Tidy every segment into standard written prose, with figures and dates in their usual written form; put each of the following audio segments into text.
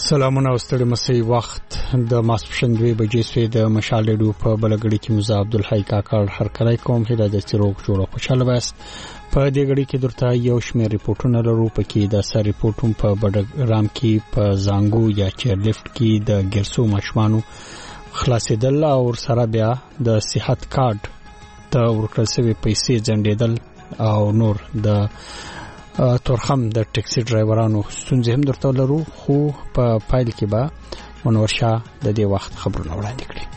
سلامونه او ستړي مسي وخت د ماسپښین 2 بجې سوی د مشال ډو په بلګړی کې مزه عبدالحی کاکړ هر کله کوم هدایت چروک جوړه خوشاله بس په دې غړي کې درته یو شمېر ریپورتونه لرو پکې د سر ریپورتون په بډګرام کې په زانګو یا چیر لیفت کې د ګرسو مشمانو خلاصېدل او سره بیا د صحت کارت د ورکړل شوی پیسې ځنډېدل او نور د تورخم د ټیکسي ډرایورانو ستونزې هم درته لرو خو په فایل کې به منور شاه د دې وخت خبرونه وړاندې کړي.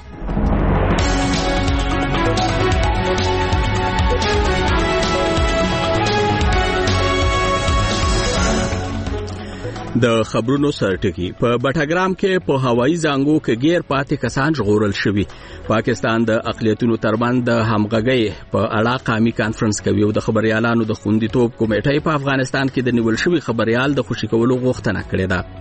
د خبرونو سرټکی په بټاګرام کې په هوایي زانګو کې غیر پاتې کسان ژغورل شوي. پاکستان د اقلیتونو ترمن د همغږۍ په اړه قومي کانفرنس کوي او د خبريالانو د خوندیتوب کمیټې په افغانستان کې د نیول شوی خبريال د خوشی کولو غوښتنه کړې ده.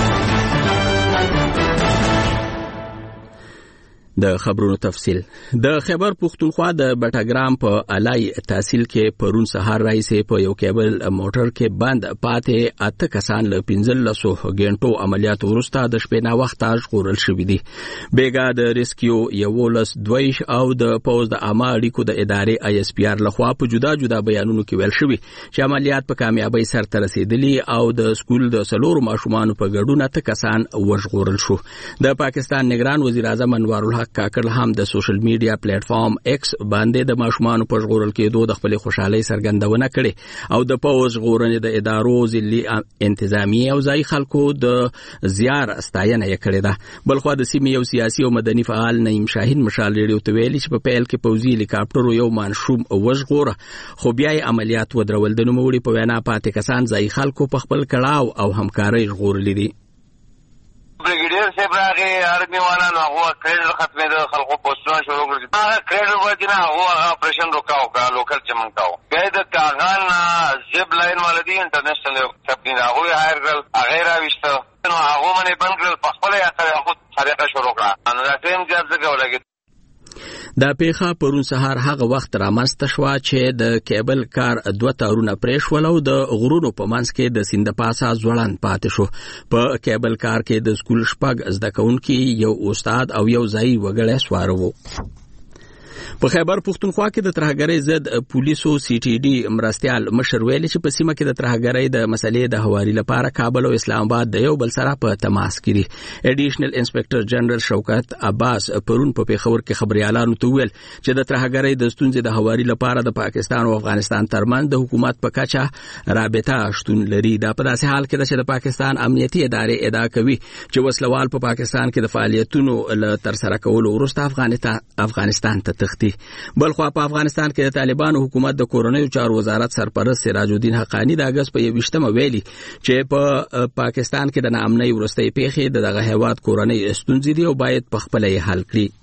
د خبرونو تفصيل د خیبر پختونخوا د بټاګرام په علای تحصیل کې پرون سهار راځي په یو کیبل موټر کې بند پاتې اته کسان له 15 غنټو عملیات ورسته د شپې نا وخت ژغورل شوې دي. بیګا د ریسکیو یولس دویش او د پوز د عامه اړیکو د ادارې آی اس پی آر لخوا په جدا جدا بیانونو کې ویل شوی چې عملیات په کامیابی سره رسیدلي او د سکول د سلور ماشومان په ګډون اته کسان وژغورل شو. د پاکستان نگران وزیر اعظم انوار الحق کاکړ هم د سوشل میډیا پلیټ فارم ایکس باندې د ماشومان په ژغورل کېدو د خپل خوشحالي څرګندونه کړې او د پوز غورنې د ادارو ځلي انتظامی او ځای خلکو د زیار ستاینه کړې ده. بلخو د سیمې یو سیاسي او مدني فعال نعیم شاهین مشال ریډیو ته ویلي چې په پیل کې پوزي هلیکاپټر یو مانشوم وژغوره خو بیا عملیات ودرول. د نوموړي په وینا پاتې کسان ځای خلکو په خپل کړهو او همکارۍ ژغورلي دي. ब्रिगेडियर से ब्रागे आर्मी वाला ना हुआ क्रेडिट खत्म दे खलको पोस्टना शुरू कर दिया क्रेडिट वजना हुआ ऑपरेशन रुका होगा लोकल चमकता हो गए द कागान जिप लाइन वाले दी इंटरनेशनल सबनी ना हुई हायर गर्ल अगेरा विश्ता नो आगो मने बन गर्ल पखले या करे خود طریقه شروع کړه نو دا ټیم ځکه ولګي. دا پیښه پرون سهار هغه وخت رامنځته شوه چې د کیبل کار دوه تارونه پرېښول او د غرونو په منځ کې د سیند پاسه ځوړند پاتې شو. په کیبل کار کې د سکول شپږ زده کوونکي یو استاد او یو ځای وګړی سوار وو. په خیبر پختونخوا کې د ترهګرۍ ضد پولیسو سی ټي ډي مرستيال مشر ویلي چې په سیمه کې د ترهګرۍ د مسلې د هواري لپاره کابل او اسلام آباد د یو بل سره په تماس کې دي. ایډیشنل انسپکټر جنرال شوکت عباس پرون په پیښور کې خبريالانو ته ویل چې د ترهګرۍ د ستونزې د هواري لپاره د پاکستان او افغانستان ترمنځ د حکومت په کچه رابطه شتون لري. دا په داسې حال کې چې د پاکستان امنیتي ادارې ادعا کوي چې وسلوال په پاکستان کې د فعالیتونو له ترسره کولو وروسته افغانستان ته تختی. بلخو په افغانستان کې د طالبانو حکومت د کورنیو چارو وزارت سرپرست سراج الدین حقانی د اگست په 28 ویلي چې په پاکستان کې د ناامنۍ ورستۍ پیښې دغه هیواد کورنۍ ستونزې دي او باید په خپل حل کړي.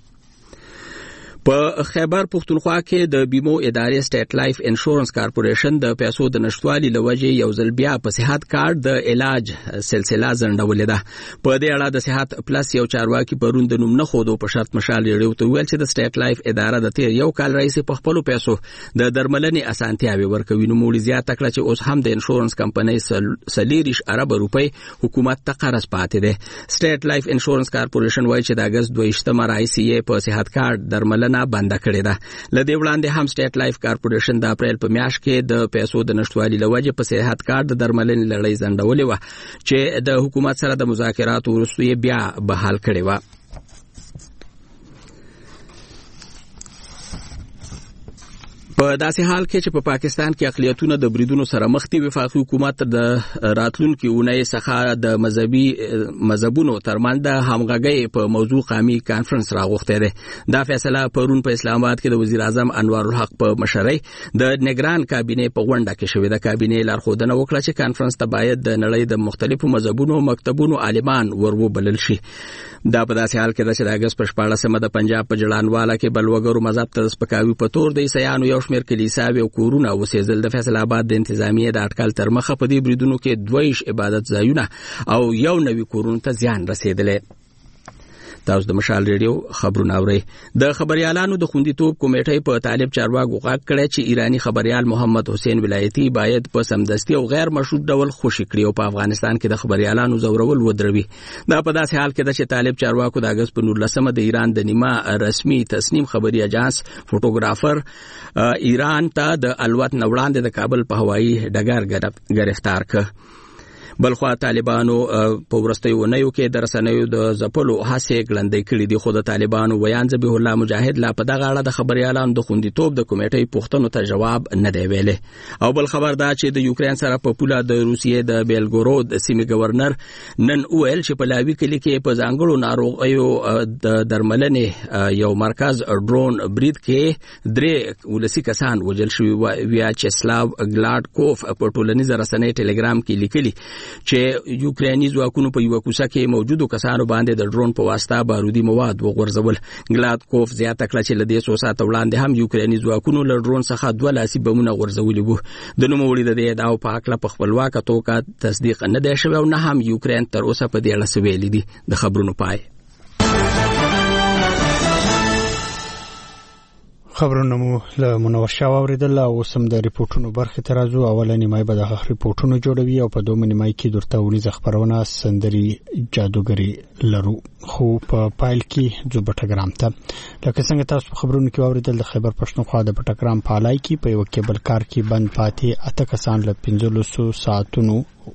په خیبر پختونخوا کې د بیمو ادارې سټیټ لایف انشورنس کارپوریشن د پیسو د نشټوالي لوجې یو ځل بیا په صحت کارت د علاج سلسله ځنډولې ده. په دې اړه د صحت پلس یو چارواکي پرون د نوم نه خودو په شرط مشال ریډیو ته ویل چې د سټیټ لایف اداره د تیر یو کال راځي په خپل پیسو د درملنې اسانتیاوي ورکوي. نو موږ زیاته کړه چې اوس هم د انشورنس کمپنۍ سلیریش عرب روپی حکومت ته قرض پاتې ده. سټیټ لایف انشورنس کارپوریشن وایي چې د اگست 22 راځي په صحت کارت درملنه بند کړی ده. لدې وړاندې هم سټیټ لایف کارپوریشن د اپریل په میاشت کې د پیسو د نشټوالي لوجې په صحت کارت د درملنې لړۍ ځنډولې و چې د حکومت سره د مذاکراتو وروسته بیا بحال کړی و. په داسې حال کې چې په پاکستان کې اقلیتونه د بریدونو سره مخ دي، وفاقي حکومت د راتلونکي اونۍ څخه د مذهبونو ترمنځ د همغږۍ په موضوع قومي کانفرنس راغوښتی دی. دا فیصله پرون په اسلام آباد کې د وزیر اعظم انوار الحق په مشرۍ د نگران کابینې په غونډه کې شوې ده. کابینې لارښودنه وکړه چې کانفرنس ته باید د نړۍ د مختلفو مذهبونو مکتبونو عالمان وروبلل شي. دا په داسې حال کې ده چې د اګست په 14مه د پنجاب په جړانواله کې بلوګرو مذهب ته سپکاوي په تور د عیسایانو یو شمېر کلیساوي او کورونه وسېزل. د فیصل آباد د انتظامیې د اټکل تر مخه په دې بریدونو کې 22 عبادت ځایونه او یو نوي کورونو ته زیان رسېدلی. تاسو د مشال ریډیو خبرونه اورئ. د خبريالانو د خوندیتوب کمیټې په طالب چارواکو غاک کړی چې ایرانی خبريال محمد حسین ولایتي باید په سمدستي او غیر مشروط ډول خوشي کړي او په افغانستان کې د خبريالانو زورول ودروي. دا په داسې حال کې ده چې طالب چارواکو د اگست په 19 د ایران د نیمه رسمي تسنیم خبري اجانس فوټوګرافر ایران ته د الوت نوړاندې د کابل په هوایي ډګر گرفتار کړ. بلخوا طالبانو په ورستیو ونیو کې د رسنیو د ځپلو هڅې ګړندۍ کړې دي، خو د طالبانو ویان ذبیح الله مجاهد لا په دغه اړه د خبريالانو د خوندیتوب د کمیټې پوښتنو ته جواب نه دی ویلی. او بل خبر دا چې د یوکرين سره په پوله د روسیې د بیلګورود سیمې گورنر نن ویل چې په لاوي کلی کې په ځانګړو ناروغیو د درملنې یو مرکز ډرون برید کې 3 ولسی کسان وژل شوي. ویاچسلاو ګلاډکوف په ټولنیز رسنۍ ټلګرام کې لیکلي چې یوکرینی ځواکونو په یو کوڅه کې موجودو کسانو باندې د ډرون په واسطه بارودي مواد وغورځول. ګلاډکوف زیاته کړه چې لدې څو ساعته وړاندې هم یوکرینی ځواکونو له ډرون څخه 2 لاسي بمونه غورځولي وو. د نوموړي د دې ادعاو په حق له خپلواکه توګه تصدیق نه دی شوی او نه هم یوکرين تر اوسه په دې اړه څه ویلي دي. د خبرونو پای. خبرونه مو له منور شاه اوریدل او سم د ریپورتونو برخه ترازو. اولنې مای به د ریپورتونو جوړوي او په دومره مای کې درته ونیزه خبرونه سندري جادوګری لرو. خو په پایل کې جو بټګرام ته لکه څنګه تاسو خبرونه کې اوریدل د خیبر پښتونخوا د بټګرام پالای کې په یو کېبل کار کې بند پاتې 8 کسان له 15 ساعتونو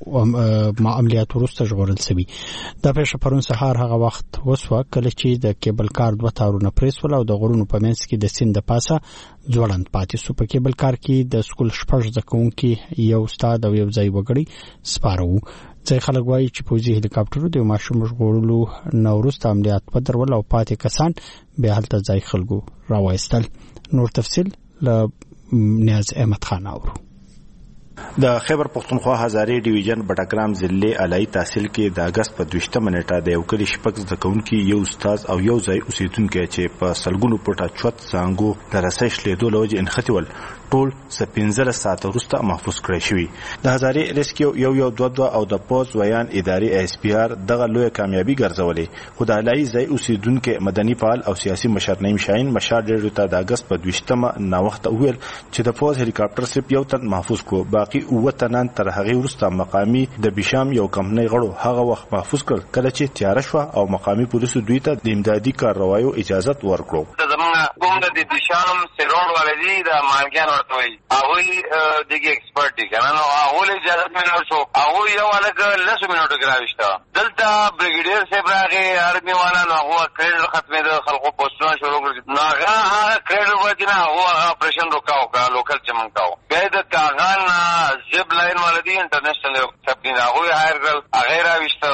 عملیات وروسته ژغورل شوي. دا پېښه پرون سهار هغه وخت وسوه کله چې د کېبل کار 2 تارونه پریس ول او د غرونو په منځ کې د سیند پاسه ځوړند پاتې سو. په کېبل کار کې د سکول شپږ زکونکي یو استاد او یو ځای وګړي سپارو. ځای خلک وایي چې پوځي هلیکاپټرو د ماشوم ژغورلو نوروسته عملیات بدرول او پاتې کسان به هلته ځای خلکو راوایستل. نور تفصیل له نیاز احمد خان اورو. د خیبر پښتونخوا هزارې ډیویژن بټګرام ضلع علایي تحصیل کې د اگست په 20 منټه د یو کلی شپږ زکونکي یو استاد او یو ځای اوسیدونکو چې په سلګونو پټه چوت څنګه د رسېش لیدو لوجه انختیول ټول 15 ساعت وروسته محفوظ کړی شوی. د هزارې ریسکیو یو 2 او د پوز ویان اداري اس پی آر دغه لوی کامیابی ګرځولې. خو د علایي ځای اوسیدونکو مدني فعال او سیاسي مشر نعیم شاهین مشار ډیرو ته د اگست په 20 نا وخت ویل چې د پوز هلیکاپټر صرف یو تن محفوظ کو، باقي 9 تنان تر هغه وروسته مقامی د بشام یو کمپنۍ غړو هغه وخت محفوظ کړ کله چې تیار شو او مقامی پولیسو دوی ته د امدادي کاروایو اجازه ورکړه. زمونږ د بشام سیروډ ولدي د مالګیان ورته وي هغه دغه ایکسپرت دي کنه. نو هغه اجازه مې شو هغه یو الګ لسو منټو کې راوښته. دلته بریګیډیر صاحب راغی آرمي والا نو هغه کریډ ختمې د خلکو پوسټونه شروع کړل. نو هغه کریډ وځنه هغه اپریشن روکاو کا لوکل چمنکاو به د کاغان زب لاین ولدي انټرنیشنل کمپنی هغه هایر کړل. هغه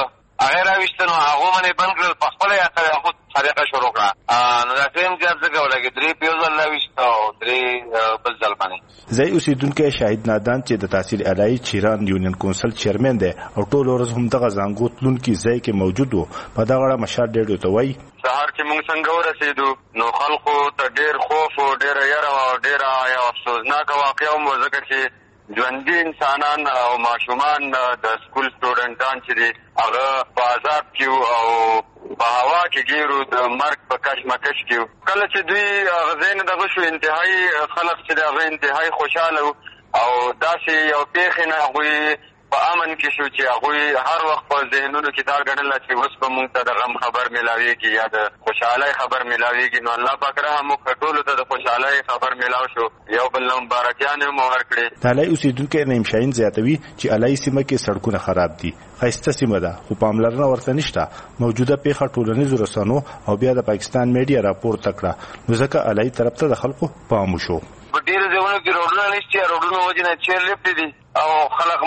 راوښته نو هغه باندې بند کړل په خپل هغه طریقه شروع کړه. نو دا ټیم چې څنګه ولګي 3 پیوزل راوښته او 3 بل ځل باندې ځای اوسیدونکو شاهد نادان چې د تحصیل علایي چیران یونین کونسل چیرمن دی او ټول ورځ هم دغه زنګو تلونکي ځای کې موجود وو. په دغه اړه مشار ډېر ته وایي سهار چې موږ څنګه ورسېدو نو خلکو ته ډېر خوف او ډېر یره او ډېر افسوسناک واقعه مو ځکه چې ژوندي انسانان او ماشومان د سکول سټوډنټان چې دي هغه په عذاب کې او په هوا کې ګیرو د مرګ په کشمکش کې. کله چې دوی غزین دغه شو انتهایی خلک چې دغه انتهایی خوشاله او داسې یو پیښه نه غوي په امن کې شو چې هغه هر وخت په ذهنونو کې دا ګڼل چې اوس په موږ ته د غم خبر ملاويږي یا د خوشحالۍ خبر ملاويږي. نو الله پاک رحم وکړي ټول ته د خوشحالۍ خبر ملاو شو. یو بل مبارکیان مو ورکړي. د علایي اوسیدونکو نعیم شاهین زیاتوي چې علایي سیمه کې سړکونه خراب دي، خسته سیمه ده خو پاملرنه ورته نشته. موجوده پیښه ټولنیزو رسنیو او بیا د پاکستان میډیا راپور تکړه نو ځکه علایي طرف ته د خلکو پام وشو. په ډیرو ځایونو کې روډونه نشته، روډونه وجنه چیر لپټ دي او خلک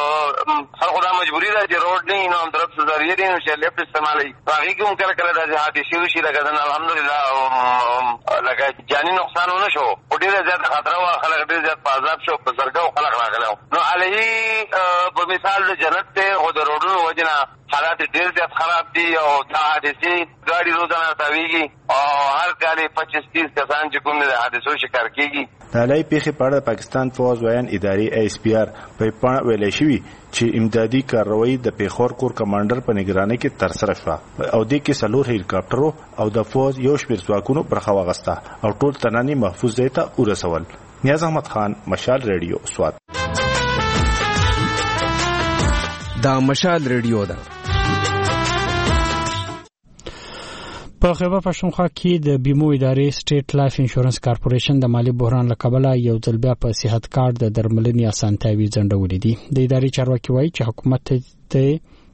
دا مجبوری ده چې روډ نه نو هم طرف ذریعہ دي نو چې لپټ استعمالي. هغه کوم کله د حادثې وشي لکه الحمدلله لکه جاني نقصان ونه شو. ډیره زیات خطر او خلک ډیر زیات په عذاب شو په سرګو خلک راغلو. نو علي په مثال د جنت ته او د روډونو وجنه حالات ډېر زیات خراب دي او دا حادثې ګاډي روزانه تاویږي او هر کال 25-30 کسان چې کوم د حادثو شکار کیږي. د لای پیښې په اړه پاکستان فوج ویان ادارې ASPR په پاڼه ویلې شوی چې امدادي کاروایی د پیښور کور کمانډر په نگرانۍ کې ترسره شوه او د کې سلور هلیکاپټرو او د فوج یو شمېر ځواکونو برخه واغسته او ټول تناني محفوظ ځای ته ورسول. نیاز احمد خان، مشال ریډیو، سوات. دا مشال ریډیو ده. په خیبر پښتونخوا کې د بیمو ادارې سټیټ لایف انشورنس کارپوریشن د مالی بحران له کبله یو ځل بیا په صحت کارت د درملنې اسانتیاوي ځنډولې دي. د ادارې چارواکي وایي چې حکومت ته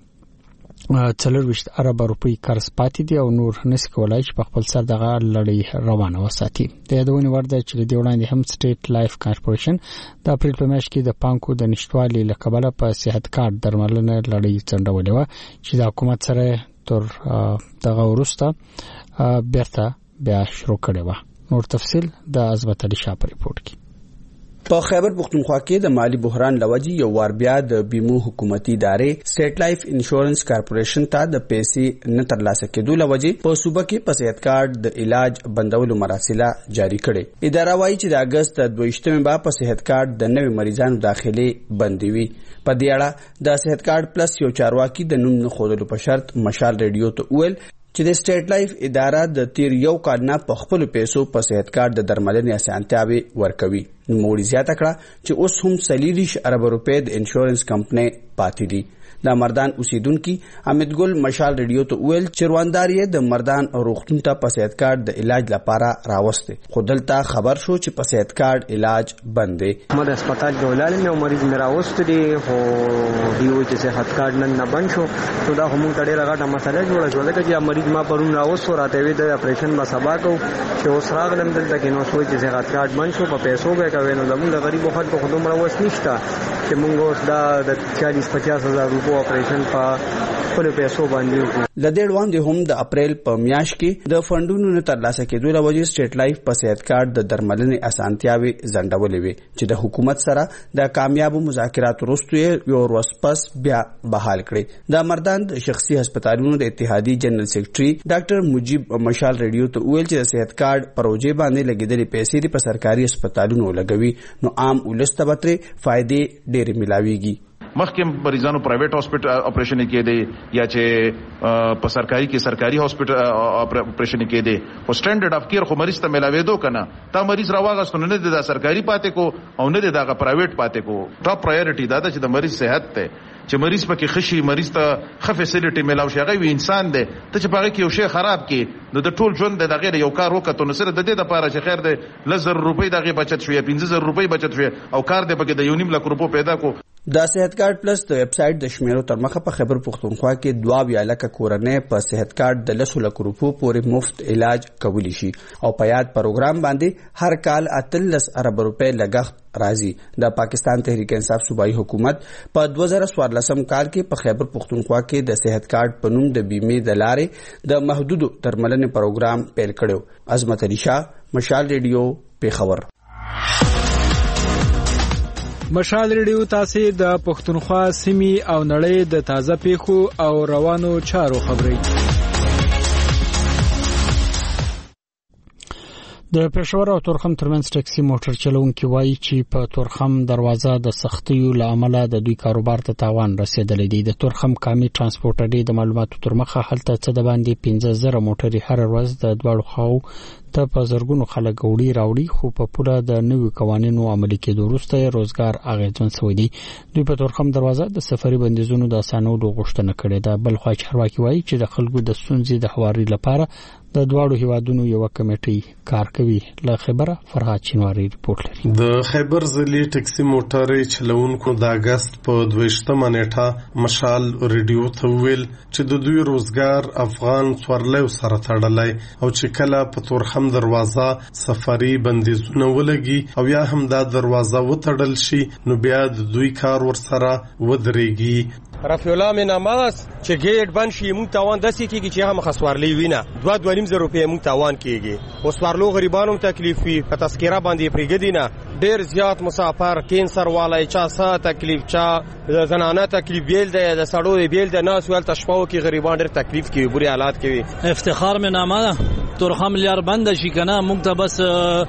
40 ارب روپۍ قرض پاتې دي او نور نس کولای چې په خپل سر دغه لړۍ روانه وساتي. د یادونې وړ ده چې د وړاندې هم سټیټ لایف کارپوریشن د اپریل په میاشت کې د پانکو د نشټوالي له کبله په صحت کارت درملنه لړۍ ځنډولې و چې د حکومت سره تر دغه وروسته بیرته بیا شروع کړي و. نور تفصيل د عظمت علي شاه په ریپورت کې. په خیبر پختونخوا کې د مالی بحران لوجې یو وار بیا د بیمو حکومتي ادارې سټیټ لایف انشورنس کارپوریشن ته د پیسې نه ترلاسه کېدو لوجې په صوبه کې په صحت کارت د علاج بندولو مراسله جاری کړي. اداره وايي چې د اگست 22 با په صحت کارت د نوي مریضانو داخلي بندوي. په دې اړه د صحت کارت پلس یو چارواکي د نوم نه خودلو په شرط مشال ریډیو ته ویل چې د سټیټ لایف اداره د تیر یو کال نه په خپل پیسو په صحت کارت د درملنې اسانتیاوي ورکوي. نوموړي زیاته کړه چې اوس هم 40 ارب روپۍ د انشورنس کمپنۍ پاتې دي. د مردان اوسیدونکو حمید ګل مشال ریډیو ته ویل چې رواندار یې د مردان روغتون ته په صحت کارت د علاج لپاره راوسته. خو دلته خبر شو چې په صحت کارت علاج بند دی. ما د هسپتال ګولال مې مریض مې راوسته دي خو دیو چې صحت کارت نن نه بند شو. نو دا هم ډېر غټه مسله جوړه شو چې مریض ما پرون راوسته راته وی د اپریشن ما سبا کو چې اوس راغلم دلته کې نو سوچ چې صحت کارت بند شو په پیسو به کوي. نو زموږ د غریب خلکو خدوم راوس نشته چې موږ اوس دا د 40-50 هزار روپو اپریشن په خپل پیسو باندې وکړو. د دې وړاندې هم د اپریل په میاشت کې د فندونو نه ترلاسه کېدو لوجې سټیټ لایف په صحت کارت د درملنې اسانتیاوي ځنډولې وي چې د حکومت سره د کامیابو مذاکراتو وروسته یو ورځ پس بیا بحال کړي. د مردان شخصي هسپتالونو د اتحادیې جنرال سیکریټري ډاکټر مجيب مشال ریډیو ته ویل چې د صحت کارت پروژې باندې لګیدلې پیسې په سرکاري هسپتالونو لګوي نو عام ولست به ترې فائدې ډېرې ملاويږي. مخکې مریضانو پرایویټ هاسپټل اپریشن کې دی یا چې په سرکاري کې سرکاري هاسپټل اپریشن کې دی او سټانډرډ اف کیر خو مریض ته ملاوي دو کنه تا مریض راوغاستو نه دی د سرکاري پاتې کو او نه دی د پرایویټ پاتې کو. ټاپ پرایورټي دا ده چې د مریض صحت ته چې مریض پکې خشي مریض ته ښه فیسیلیټي ملاوي شي. هغه انسان دی ته چې پاره کې یو شی خراب کی نو د ټول ژوند د غیر یو کار وکړو نو سره د دې لپاره چې خیر دی 1000 روپۍ دغه بچت شوی 15000 روپۍ بچت شوی او کار دی پکې د 1.5 لک روپۍ پیدا کو. د صحت کارت پلس د ویب سټ د شمیرو تر مخه په خیبر پختونخوا کې 2 لک کورنۍ په صحت کارت د 10 لک روپو پورې مفت علاج کولی شي او په یاد پروګرام باندې هر کال 13 ارب روپۍ لګښت راځي. د پاکستان تحریک انصاف صوبایي حکومت په 2014 کال کې په خیبر پختونخوا کې د صحت کارت په نوم د بیمې د لارې د محدودو درملنې پروګرام پیل کړو. عظمت علي شاه، مشال ریډیو، پیښور. مشال ریډیو تاسو د پښتونخوا سیمې او نړۍ د تازه پیښو او روانو چارو خبري. د پېښور او تورخم ترمنځ ټاکسي موټر چلوونکي وایي چې په تورخم دروازه د سختیو لامل د دوی کاروبار ته تاوان رسیدلی دی. د تورخم قامي ترانسپورت اډې د معلوماتو تر مخه هلته څه د باندې 15000 موټرې هر ورځ د دوړو خاو ته په زرګونو خلک وړي راوړي خو په پوره د نوو قوانینو عملي کېدو وروسته روزګار اغېزمن شوی دی. دوی په تورخم دروازه د سفري بندیزونو د اسانولو غوښتنه کړې ده. بل خو چارواکي وایي چې د خلکو د ستونزې د هواري لپاره د دوړو هیوادونو یو کمیټي کار کوي. له خبره فرهاد چینواری ریپورت لري. د خیبر ضلع ټاکسي موټرې چلوونکو د اگست په 22 نیټه مشال ریډیو ته ویل چې د دوی روزګار افغان څورلو سره تړلای او چې کله په تورخم دروازه سفري بندیزونه ولګي او یا هم دا دروازه وتړل شي نو بیا د دوی کار ورسره ودرېږي. رفیع الله مې نامه چې ګیټ بند شي موږ تاوان داسې کېږي چې هغه مخسوارلې وینه 2.5 روپۍ موږ تاوان کېږي او سوارلو غریبانو تکلیف وي په تذکره باندې پرېږدي نه ډېر زیات مسافر کینسر والی چا سا تکلیف چا زنانه تکلیف بیل دی د سړو بیل دی ناس ول تشپاو کې غریبان ډېر تکلیف کوي بری حالات کوي. افتخار مې نامه تورخم لیار بند شي کنه موږ ته بس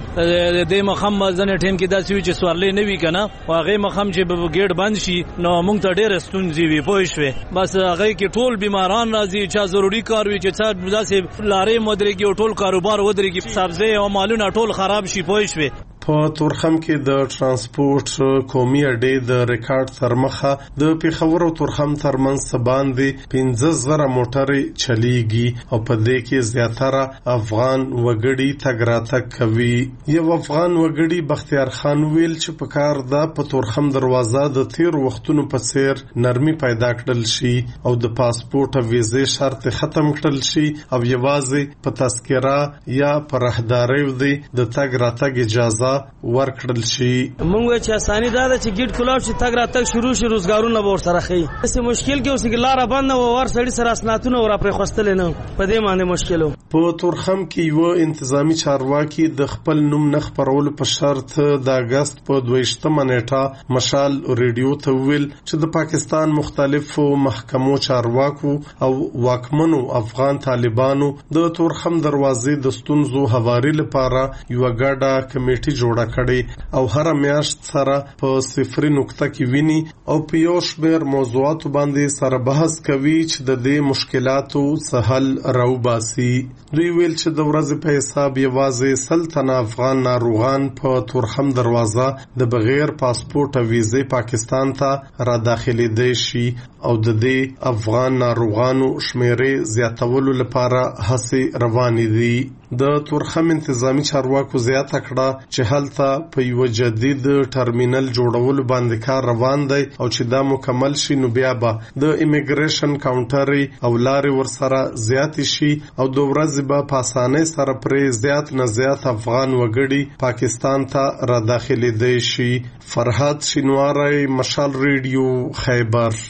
د مخم ځنه ټیم کې داسې وي چې سوارلې نه وي کنه او هغه مخم چې ګیټ بند شي نو موږ ته ډېر ستونزې وي پوه شوې بس هغه کې ټول بیماران راځي چا ضروري کار وي چې څا داسې لارې مدرګي او ټول کاروبار ودرېږي سبزی او مالونه ټول خراب شي پوه شوې. په تورخم کې د ترانسپورت قومي اډې د ریکارډ ترمخه د پیښور او تورخم ترمنځ باندې 15,000 موټرې چلیږي او په دې کې زیاتره افغان وګړي تګ راتګ کوي. یو افغان وګړي بختیار خان ویل چې په کار ده په تورخم دروازه د تیر وختونو په څیر نرمي پیدا کړل شي او د پاسپورت او ویزې شرط ختم کړل شي او یوازې په تذکره یا په راهدارۍ دی د تګ راتګ اجازه ورکړل شي. موږ چې اساني دا چې ګیټ کلاو چې تګ راتګ شروع شي روزګارونه به ورسره خي څه مشکل کې اوس کې لار بند او ور سړی سره اسنادونه ور پرې خوستل نه په دې باندې مشکل. په تورخم کې یو انتظامی چارواکي د خپل نوم نه خبرولو په شرط د اگست په 22 نیټه مشال ریډیو ته ویل چې د پاکستان مختلفو محکمو چارواکو او واکمنو افغان طالبانو د تورخم دروازې د ستونزو هواري لپاره یو ګډه کمیټه جوړه کړي او هر میاشت سره په 0 نقطه کې ویني او په یو شمېر موضوعاتو باندې سره بحث کوي چې د دې مشکلاتو سهل راوباسي. دوی ویل چې د ورځې په حساب یوازې 100 تنه افغان ناروغان په تورخم دروازه د بغیر پاسپورت او ویزې پاکستان ته را داخليدای شي او د دې افغان ناروغانو شمیرې زیاتولو لپاره هڅې روانې دي. د تورخم انتظامی چارواکو زیاته کړه چې هلته په یو جدید ټرمینل جوړولو باندې کار روان دی او چې دا مکمل شي نو بیا به د ایمیګریشن کاونټر او لارې ورسره زیات شي او د ورځې به په اسانۍ سره پرې زیات نه زیات افغان وګړي پاکستان ته را داخليدای شي. فرهاد شینواری، مشال ریډیو، خیبر.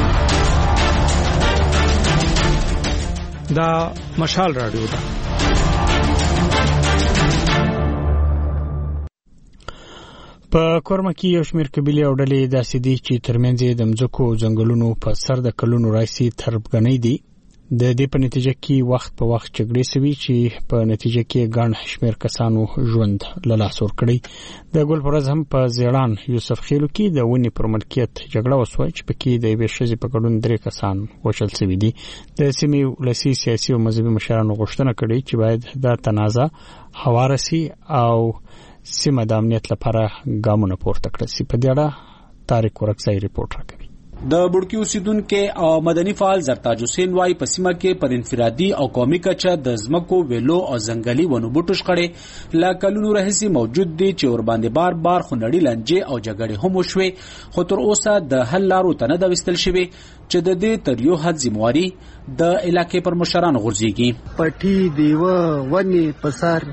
دا مشال رادیو ده. په کورما کې یو شمېر قبیلې او ډلې داسې دي چې ترمنځ د مځکو او ځنګلونو په سر د کلونو راځي تربګنۍ دي. د دې په نتیجه کې وخت په وخت جګړې سوي چې په نتیجه کې ګڼ شمېر کسانو ژوند له لاسه ورکړی. د ګل پرز هم په زیړان یوسف خیلو کې د ونې پر ملکیت جګړه وسوه چې پکې د یوې ښځې په ګډون 3 کسان وژل شوي دي. د سیمې ولسي سیاسي او مذهبي مشرانو غوښتنه کړې چې باید دا تنازع هواره سي او سیمه د امنیت لپاره ګامونه پورته کړي سي. په دې اړه طارق ورکزی ریپورت راکوي. د بډکی اوسیدونکو او مدني فعال زرتاج حسین وايي په سیمه کې پر انفرادي او قومي کچه د ځمکو ویلو او ځنګلي ونو بوټو شخړې لا کلونو راهیسې موجود دي چې ور باندې بار خونړي لنجې او جګړې هم وشوي خو تر اوسه د حل لارو ته نه دا وستل شوی چې د دې تر یو حد ذمہواری د علاقې پر مشرانو غورځيږي. پټي دیوه ونی پسار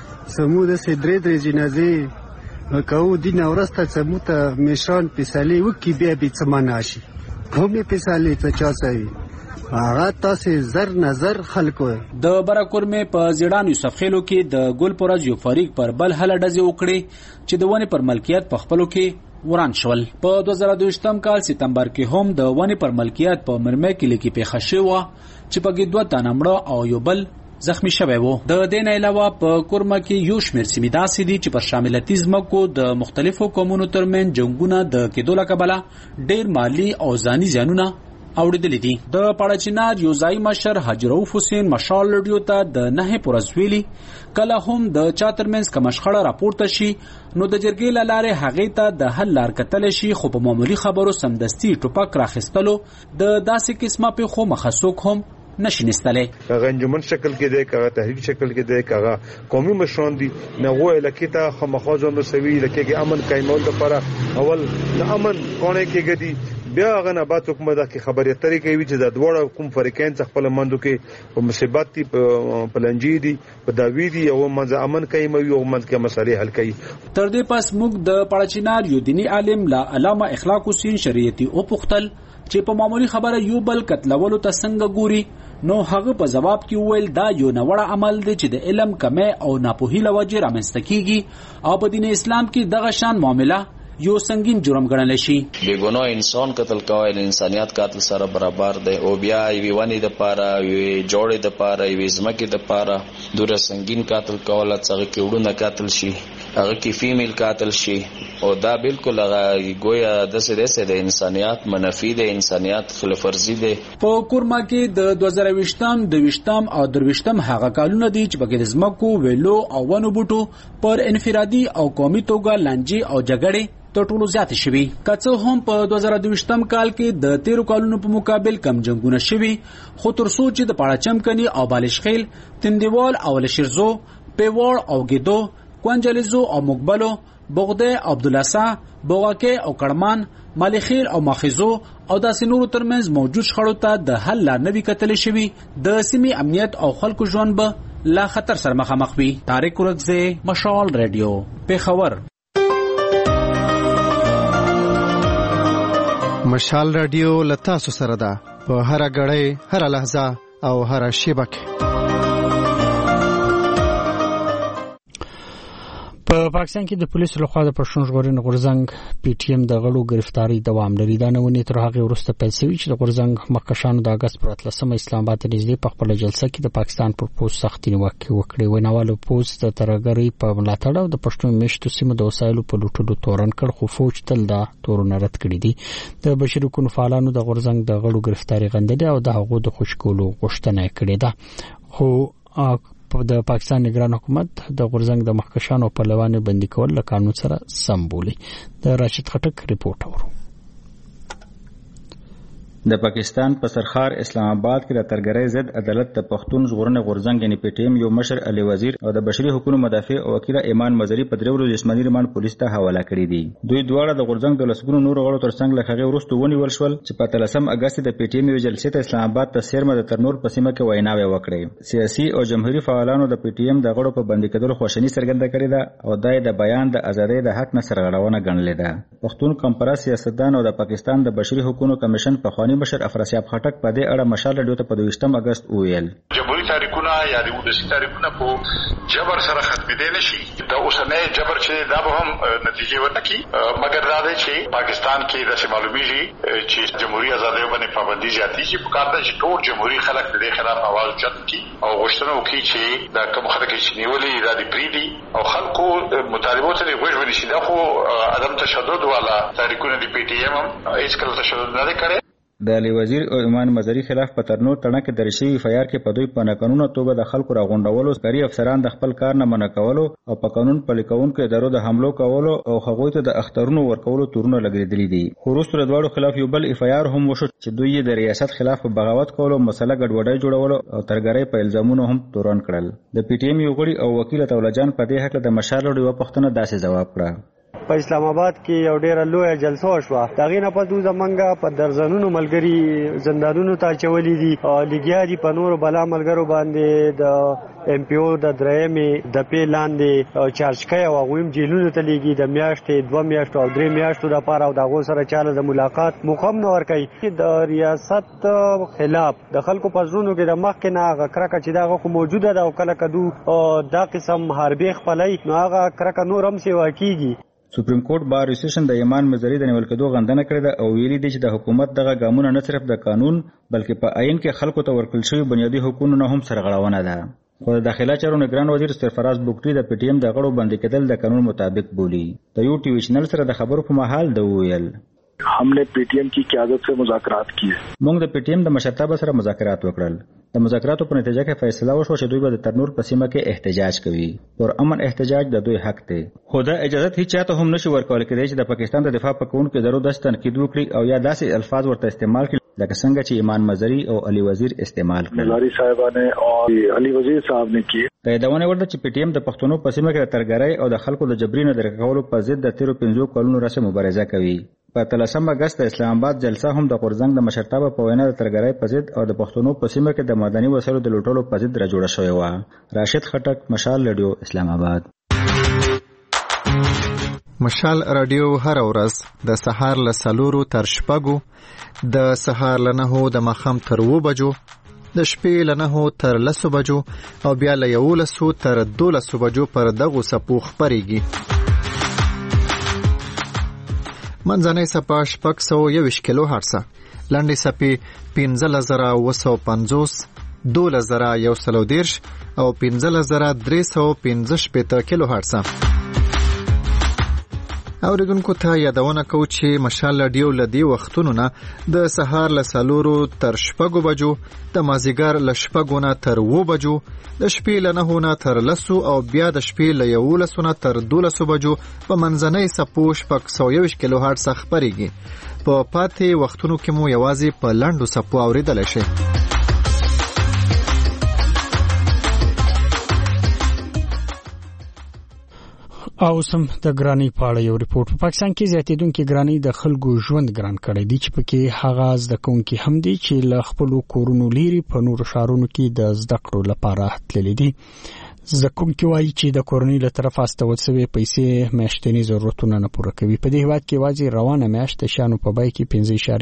سموده سي درې جنازې وکاو دین اورسته سموته مشران پسالي وکي بیا به څمانه شي هم پسالي ته چا سوي هغه تاسو زر نظر خلکو. د براکورمه په زیړان یوسف خیلو کې د ګل پرز یو فریق پر بل هله ډزې وکړي چې د ونې پر ملکیت په خپلو کې وران شول. په 2022 کال سپتمبر کې هم د ونې پر ملکیت په مرمه کې لکه پیښه شوه چې په کې 2 تنه مړه او یو بل زخمی شوی وو. د دین علاوه په کورما کې یو شمېر سیمې داسې دي چې پر شاملتي ځمکو د مختلفو قومونو ترمنځ جنگونه د کېدو له کبله ډېر مالی او ځاني زیانونه اوریدل دي. د پاړچینار یو ځای مشر حاجی رؤف حسین مشال رادیو ته د نه پرزویلی کله هم د چا ترمنځ کوم شخړه راپورته شي نو د جرګې لاره هغه ته د حل لار کتل شي خو په معمولی خبرو سمدستي ټوپک راخستلو د داسې قسمه په خو مخصوص هم نشینستلې. کاغه انجمن شکل کې دی کاغه تحریک شکل کې دی کاغه قومي مشران دي نغو الکیتا خمخوزو نو سوي لکه امن قائمول لپاره اول د امن کونه کې غدي بیا هغه نه بعد حکومت کې خبرې اترې کوي چې د دوړه کوم فریقین څخه خپل مندو کې په مصیبت دي پلنجي دي په داوی دي او منځ امن کوي او منځ کې مسالې حل کوي. تر دې پس موږ د پړچینار یو دینی عالم لا علامه اخلاق حسین شریعتی او پختل چې په معمولی خبره یو بل قتلولو ته څنګه ګوري نو هغه په جواب کې وویل دا یو نوړه عمل دی چې د علم کمی او ناپوهی لوجه رامنځته کیږي او په دین اسلام کې دغه شان معامله یو سنگین جرم ګڼل شي. بیګناه انسان قتل کول د انسانيت قتل سره برابر دی او بیا وی ونی د پاره وی جوړې د پاره وی زمکه د پاره دوره سنگین قتل کول څنګه کې وډونه قتل شي هغه کې فیمیل قتل شي او دا بالکل هغه گویا د سره د انسانيت منفي د انسانيت خلاف ورزي دی. په کورما کې د 2020 د 20 او 23 هغه کالونه دي چې بګر زمکو ویلو او ونو بوټو پر انفرادي او قومي توګه لانجې او جګړې تر ټولو زیات شوي. کڅو هم په 2022 کال کې د 13 کالونو په مقابل کم جنگونه شوي خو تر څو چې د پاړچم کني او بالشخیل تندیوال او لشرزو پیوړ او ګدو کوانجلیزو او مقبلو بغده عبدالاسا بوغاکه او کړمان مالخیل او ماخذو او د سنورو ترمنځ موجود شخړو ته د حل لار نوي کتل شوي د سیمې امنیت او خلکو ژوند به لا خطر سره مخامخ وي. طارق ورغزه مشال رادیو پیښور. مشال رادیو لتا سره ده په هر غړې هر لحظه او هر شیبه کې. په پاکستان کې د پولیسو لخوا د پښتون ژغورنې غورځنګ پی ټی ایم د غړو گرفتاری دوام لري. دا نوونه تر هغه وروسته پیل شوی چې د غورځنګ مخکښانو د اگست پر 13 اسلام آباد نږدې په خپل جلسه کې د پاکستان پر پوسټ سختي نیوکه وکړه. ویناوالو پوسټ د ترګری په ملاتړ او د پښتون میشتو سیمو د وسایلو په لوټلو تورن کړ خو فوج تل دا تورن رد کړی دي. د بشري حقوقو فعالانو د غورځنګ د غړو گرفتاری غندلې او د هغو د خوشکولو غوښتنه کړې ده. خو د پاکستان نگران حکومت د غورځنګ د مخکښانو په لوانه بندي کول له قانون سره سم بولي. د راشد خټک ریپورت اورو. د پاکستان په سرخار اسلام آباد کې د ترګری ضد عدالت د پښتون ژغورنې غورځنګ یعنی پی ټی ایم یو مشر علي وزیر او د بشري حقوقو مدافع او وکیل ایمان مزری په درو ورځې جسماني ریماند پولیس ته حواله کړی دي. دوی دواړه د غورځنګ د لسګونو نور غړو ترڅنګ له هغه وروسته ونیول شول چې په 13 اگست د پی ټی ایم یو جلسې ته اسلام آباد ته سیرمه د ترنور په سیمه کې ویناوي وکړې. سیاسي او جمهوریت فعالانو د پی ټی ایم د غړو په بندي کېدلو خوشحالي څرګنده کړې ده او د بیان د ازادۍ د حق نه سرغړونه ګڼلې ده. پښتون کمپرس سیاستدان او د پاکستان د بشري حقوقو کمیشن په خواني مشر افراسیاب خټک په دې اړه مشال رادیو ته په 22 اگست وویل جمهوریت تاریخونه یا د ودسي تاریخونه په جبر سره ختمېدل نشي. دا اوسنۍ جبر چې دا به هم نتیجه ورنکي مګر دا دی چې پاکستان کې د معلومیږي چې جمهوریت آزادۍ باندې پابندي زیاتېږي په کار ده چې ټول جمهوریت خلک د دې خلاف आवाज اوچت کړي او غوښتنه وکړي چې دا کوم خلک چې نیولې دا دي پریدي او خلکو مطالبه ته غوږ ونیسي. دا خو عدم تشدد والا تاریخونه دی پی ټی ایم هم هیڅ کله تشدد نه کوي. د علي وزیر او ایمان مزری خلاف په ترنور تړه کې درشي فایار کې په دوی په قانوني توګه د خلکو راغونډولو سپری افسران د خپل کار نه منع کولو او په قانون پلي کوونکو ادارو د حملو کولو او هغوی ته د اخترونو ورکولو تورونه لګیدلې دي. خو وروسته د دوړو خلاف یو بل افایار هم وشو چې دوی د ریاست خلاف بغاوت کولو مسله ګډوډي جوړولو او ترګری په الزامونو هم تورن کړل. د پی ټی ایم یو غړي او وکیل تولجان په دې حق د مشال ډیو پښتنه داسې جواب کړ. په اسلام آباد کې یو ډېر لوی جلسه وشوه. دغه نه په دوه زمنګه په درزنونو ملګری زندانونو ته چولې دي او لګیا دي په نور بلا ملګرو باندې د ایم پی او د درېمې د پی لاندې چارج کوي او غویم جیلونو ته لګي د میاشتې 2 میاشتو او 3 میاشتو د پاره او دغه سره چاله د ملاقات مقام نه ور کوي. د ریاست خلاف د خلکو پزونو کې د مخ کې نه غکرکه چې دغه خو موجوده ده او کله کدو دا قسم حربي خپلای نو هغه کرکه نور هم سیوا کیږي. سپریم کورټ بار اسوسییشن د ایمان مزری د نیول کېدو غندنه کړې ده او ویلي دي چې د حکومت دغه ګامونه نه صرف د قانون بلکې په عین کې خلکو ته ورکړل شوی بنیادی حقوقو نه هم سرغړونه ده. خو د داخله چارو نگران وزیر سرفراز بوکټي د پی ټی ایم د غړو باندې کېدل د قانون مطابق بولی. د یو ټي وی چینل سره د خبرو په محل د ویل हमने पीटीएम की क़यादत से मुज़ाकरात किए. موږ د پی ټی ایم د مشرتابه سره مذاکرات وکړل. د مذاکراتو په نتیجه کې فیصله وشو چې دوی به د ترنور په سیمه کې احتجاج کوي. پر امن احتجاج د دوی حق دی. خو دا اجازه هیڅ چاته هم نشي ورکول کېدای چې د پاکستان د دفاع په کوونکو ادارو د تنقید وکړي او یا داسې الفاظ ورته استعمال کړي لکه څنګه چې ایمان مزری او علي وزیر استعمال کړل. مزاری صاحبانه او علي وزیر صاحب نے کیے. د یادونه ورته چې پی ټی ایم د پښتنو په سیمه کې د ترګرۍ او د خلکو د جبري نه درکولو په ضد د 13 کلونو راځي مبارزه کوي. په 13 اگست د اسلام آباد جلسه هم د غورځنګ د مشرتابه په وینا د ترګرۍ په ضد او د پښتنو په سیمه کې د مدني وسایلو د لوټولو په ضد را جوړه شوې و. راشد خټک، مشال رادیو، اسلام آباد. مشال رادیو هر ورځ د سهار له 4 تر 6، د سهار له 9 د ماښام تر 2 بجو، د شپې له 9 تر 10 بجو او بیا له 11 تر 12 بجو پر دغه سپو خبريږي. منځنۍ سپا 621 کیلو هرتز، لنډې سپې 15950، 12110 او 15315 کیلو هرتز. اوریدونکو ته یادونه کوو چې مشال رادیو لدی وختونو نه د سهار له 4 تر 6 بجو، د مازیګر له 6 نه تر 2 بجو، د شپې له 9 نه تر 10 او بیا د شپې له 11 نه تر 12 بجو په منځنۍ سپو 621 کیلو هرتز خبريږي. په پاتې وختونو کې مو یوازې په لاندو سپو اوریدل شي. او سم د ګرانی په اړه یو ریپورت. په پاکستان کې زیاتېدونکې ګرانی د خلکو ژوند ګران کړی دی، چې پکې هغه زده کوونکي هم دي چې له خپل کورونو لیري په نورو ښارونو کې د زده کړو لپاره تللي دي. زده کوونکي وایي چې د کورنۍ له طرفه استول شوی پیسې میاشتنی ضرورتونه نه پوره کوي. په دې هیواد کې واځي روانه میاشت شانو په بای کې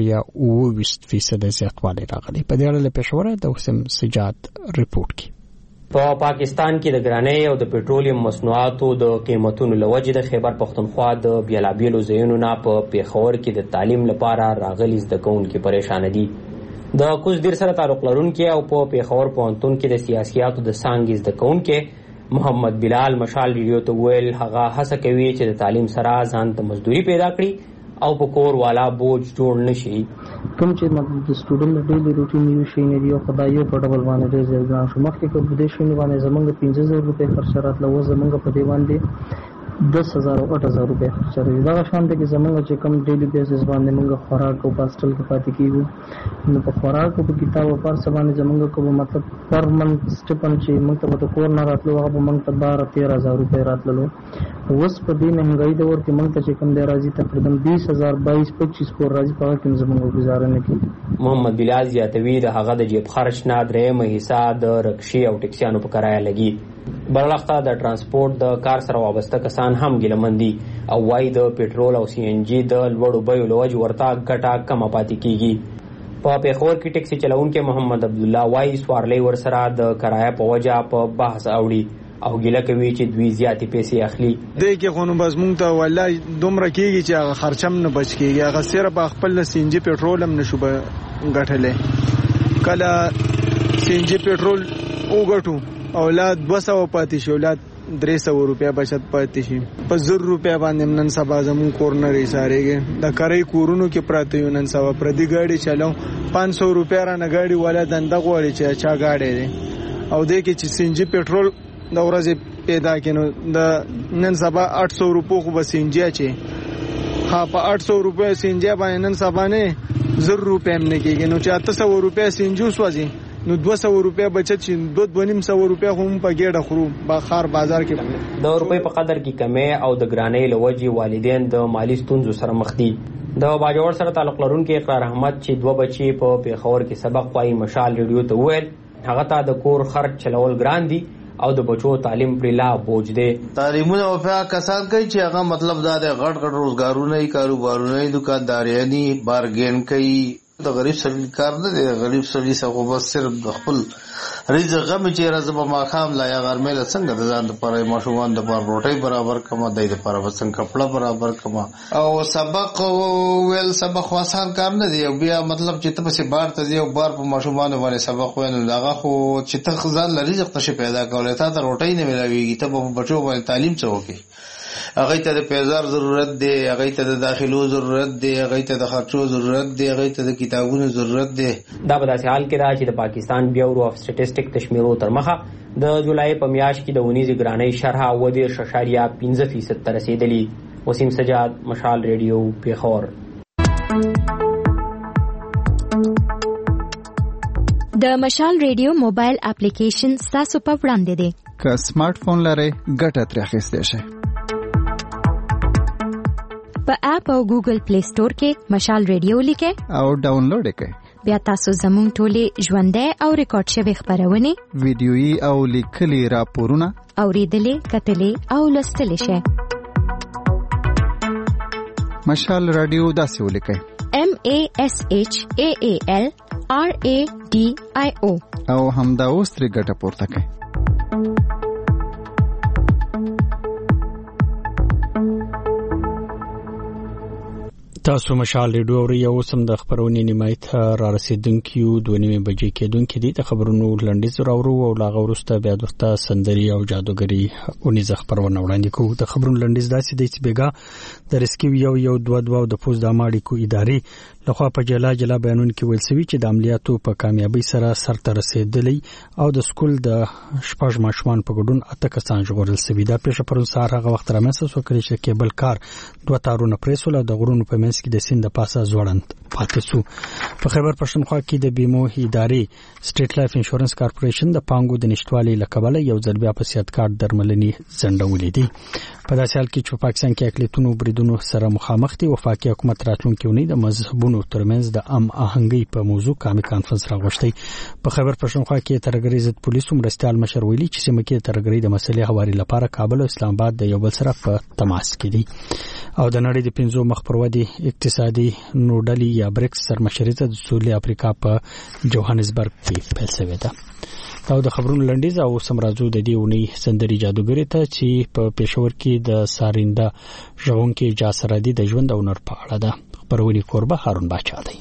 5.28% زیاتوالی راغلی. په دې اړه له پېښوره د حسین سجاد ریپورت کې. په پاکستان کې د ګرانۍ او د پېټرولیم مصنوعاتو د قیمتونو لوجې د خیبر پښتونخوا د بیلابیلو ځایونو نه په پیښور کې د تعلیم لپاره راغلي زده کوونکي پریشان دي. د کوزدیر سره تعلق لرونکي او په پیښور پوهنتون کې د سیاسياتو د څانګې زده کوونکي محمد بلال مشال ریډیو ته ویل هغه هڅه کوي چې د تعلیم سره ځان ته مزدوري پیدا کړي او په کور والا بوج جوړ نشي. کوم چې مطلب د سټوډنټ ډیلی روټین یو شي نه دی او خدایو په ډبل باندې ډېر ځای ګران شو. مخکې په دې شي باندې زمونږ 15000 روپے خرچ راتله، و زمونږ په دی باندې 10000 او 8000 روپے خرچ راځي. دا شان ته چې زمونږ چې کم ډیلی بیسس باندې موږ خوراک او پاستل کې پاتې کیږو، نو په خوراک او په کتاب او پر سبانه زمونږ کوم مطلب پر منت سټپن چې موږ ته کور نه راتلو هغه موږ ته 12000 روپے راتللو. اوس په دې مهنګای د ورته موږ ته چې کم دی راځي تقریبا 20000 کور راځي په کوم زمونږ گزاره نه کوي. محمد بلال زیاتوی د هغه د جیب خرچ نه درېمه حصہ د رکشي او ټکسیانو په کرایه لګي. برلخته د ترانسپورت د کار سره وابسته کسان هم ګیلمن دي او وايي د پېټرول او سی ان جی د لوړو بیو لوجې ورته ګټه کمه پاتې کیږي. په پیښور کې ټکسي چلونکي محمد عبد الله وايي سوارلۍ ورسره د کرایه په وجه په بحث اوړي او ګیله کوي چې دوی زیاتې پیسې اخلي. دې کې خو نو بس مونږ ته والله دومره کېږي چې هغه خرچم نه بچ کېږي. هغه صرف خپل سی ان جی پېټرول هم نشو ګټلی. کله سی ان جی پېټرول وګټو اولاد 200 پاتې شي، اولاد 300 روپیا بچت پاتې شي. په 100 روپیا باندې نن سبا زمون کورنري ساريږي. د کاري کورونو کې پراته یو نن سبا پردي گاډي چلو 500 روپیا را نه گاډي ولا دنده غوړي چې چا گاډي دي او دې کې چې سینجی پېټرول د ورځې پیدا کینو د نن سبا 800 روپو خو به سینجی چې ها په 800 روپیا سینجی باندې نن سبا نه 100 روپیا هم نه کېږي. نو چې 800 روپیا سینجو سوځي نو 200 روپیا بچت شي، 2.5 روپیا هم په ګډه خرو بخار بازار کې. د روپۍ په قدر کې کمی او د ګرانۍ لوجې والدین د مالی ستونزو سره مخ دي. د باجوړ سره تعلق لرونکي اقرار احمد چې 2 بچي په پیښور کې سبق وايي مشال ریډیو ته ویل هغه ته د کور خرچ چلول ګران دي او د بچو تعلیم پر لا بوج دی. تعلیمونه او فیا کسان کوي چې هغه مطلب دا د غټ روزګارونه ای کاروبارونه ای دکانداریانی بارګین کوي. د غریب سړي کار نه دی. غریب سړي څنګه بس صرف د خپل رزق غم چې راځي په ماخام لا یا غرمه له څنګه د ځان لپاره ماشومان د پر روټي برابر کما د لپاره وسنګ کپڑا برابر کما او سبق ویل سبق واسان کار نه دی. بیا مطلب چې ته په بار ته دی او بار په ماشومان باندې سبق ویل دغه خو چې ته ځان لري رزق ته پیدا کولای ته روټي نه ملاويږي. ته په بچو باندې تعلیم څه وکي. هغه ته د پیزار ضرورت دی، هغه ته د داخلو ضرورت دی، هغه ته د خرچو ضرورت دی، هغه ته د کتابونو ضرورت دی. دا په داسې حال کې دا چې د پاکستان بیورو اف سټټیسټیک تشمیرو تر مخه د جولای په میاشت کې د ونیزي ګرانۍ شرح 10.5% ته رسیدلی. وسیم سجاد، مشال ریډیو، پیښور. د مشال ریډیو موبایل اپلیکیشن تاسو په وړاندې دی. که سمارټ فون لرئ ګټه ترې اخیستی شئ. په اپ او ګوګل پلی سٹور کې مشال ریډیو لیکئ او ډاونلوډ یې کړئ. بیا تاسو زموږ ټولې ژوندۍ او ریکارډ شوې خپرونې، ویډیويي او لیکلي راپورونه اورېدلې، کتلې او لوستلې شئ. مشال رادیو داسې ولیکئ: MASHAALRADIO او همدا اوس ترې ګټه پورته کړئ. تاسو مشال ریډیو اورئ. اوس هم د خبرونې نیمایي ته را رسیدونکي 2:30 بجې کېدونکې دي. د خبرونو لنډیز راوړو او لا غوړسته بیا درته سندري او جادوګري اونیزه خبرونه وړاندې کوو. د خبرونو لنډیز داسې دی چې بیګا د ریسکیو یو 2 د پوز د اماړي ادارې لخوا په جلا بیانون کې ویل شوی چې د عملیاتو په کامیابی سره سرته رسیدلی او د سکول د شپږ ماشومان په ګډون 8 کسان ژغورل شوي. دا پیښه پرون سهار هغه وخت رامنځته شوه چې کېبل کار 2 تارونه پریسول د غرونو په منځ کې د سیند په پاسه ځوړند پاتې شو. په خیبر پښتونخوا کې د بیمو ادارې سټیټ لایف انشورنس کارپوریشن د پانګو د نشټوالي لکبله یو ځل بیا په صحت کارت درملنې ځنډولې دي. په داسې حال کې چې پاکستان کې اقلیتونو بریدونو سره مخامخ دي، وفاقي حکومت راتلونکي ونې د مذهبونو ترمنځ د آهنګۍ په موضوع کامي کانفرنس راغوښتي. په خیبر پښتونخوا کې ترګری ضد پولیسو مرستيال مشر ویلي چې سیمه کې ترګری د مسلې حواري لپاره کابل او اسلام آباد د یو بل سره په تماس کې دي. او د نړۍ د 5 مخ پر ودی اقتصادي نوډلي یا بریکس سرمشريزه د سویلي افریقا په جوهانسبرګ کې پیل شوې ده. دا د خبرونو لنډیز او سمراجو د دیونی سندري جادوګری ته چې په پېښور کې د سارینده ژوند کې جاسردي د ژوند او نر په اړه ده. خبرونې کوربه هارون باچا دی.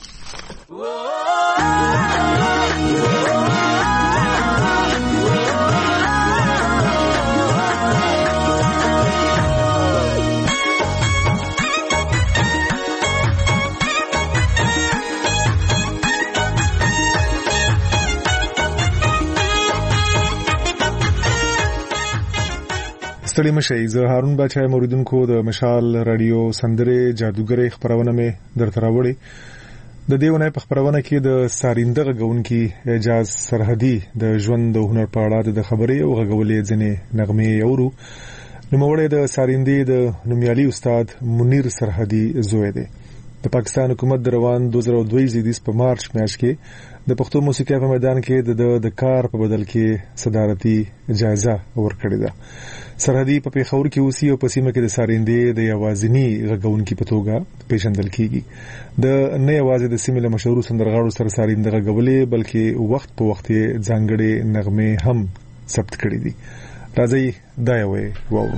ستړي مشي. زه هارون باچا موریدونکو د مشال رادیو سندره جادوګری خبرونه مې درته راوړي. د دیونه په خبرونه کې د سارینده غونکي اجازه سرحدي د ژوند او هنر په اړه د خبرې او غولې ځنې نغمه یورو. نوموړی د سارندې د نومیالي استاد منیر سرحدي زوی دی. د پاکستان حکومت د روان 2022 په مارچ میاشت کې د پښتو موسیقي په میدان کې د کار په بدل کې صدارتي اجازه ورکړې ده. سرحدي په پیښور کې اوسي او په سیمه کې د سارندې د یوازینی غږونکي په توګه پیژندل کیږي. د نه یوازې د سیمې له مشهور سندرغاړو سره سارنده غږولې بلکې وخت په وخت ځانګړې نغمه هم ثبت کړې دي. راځي دا یو وو.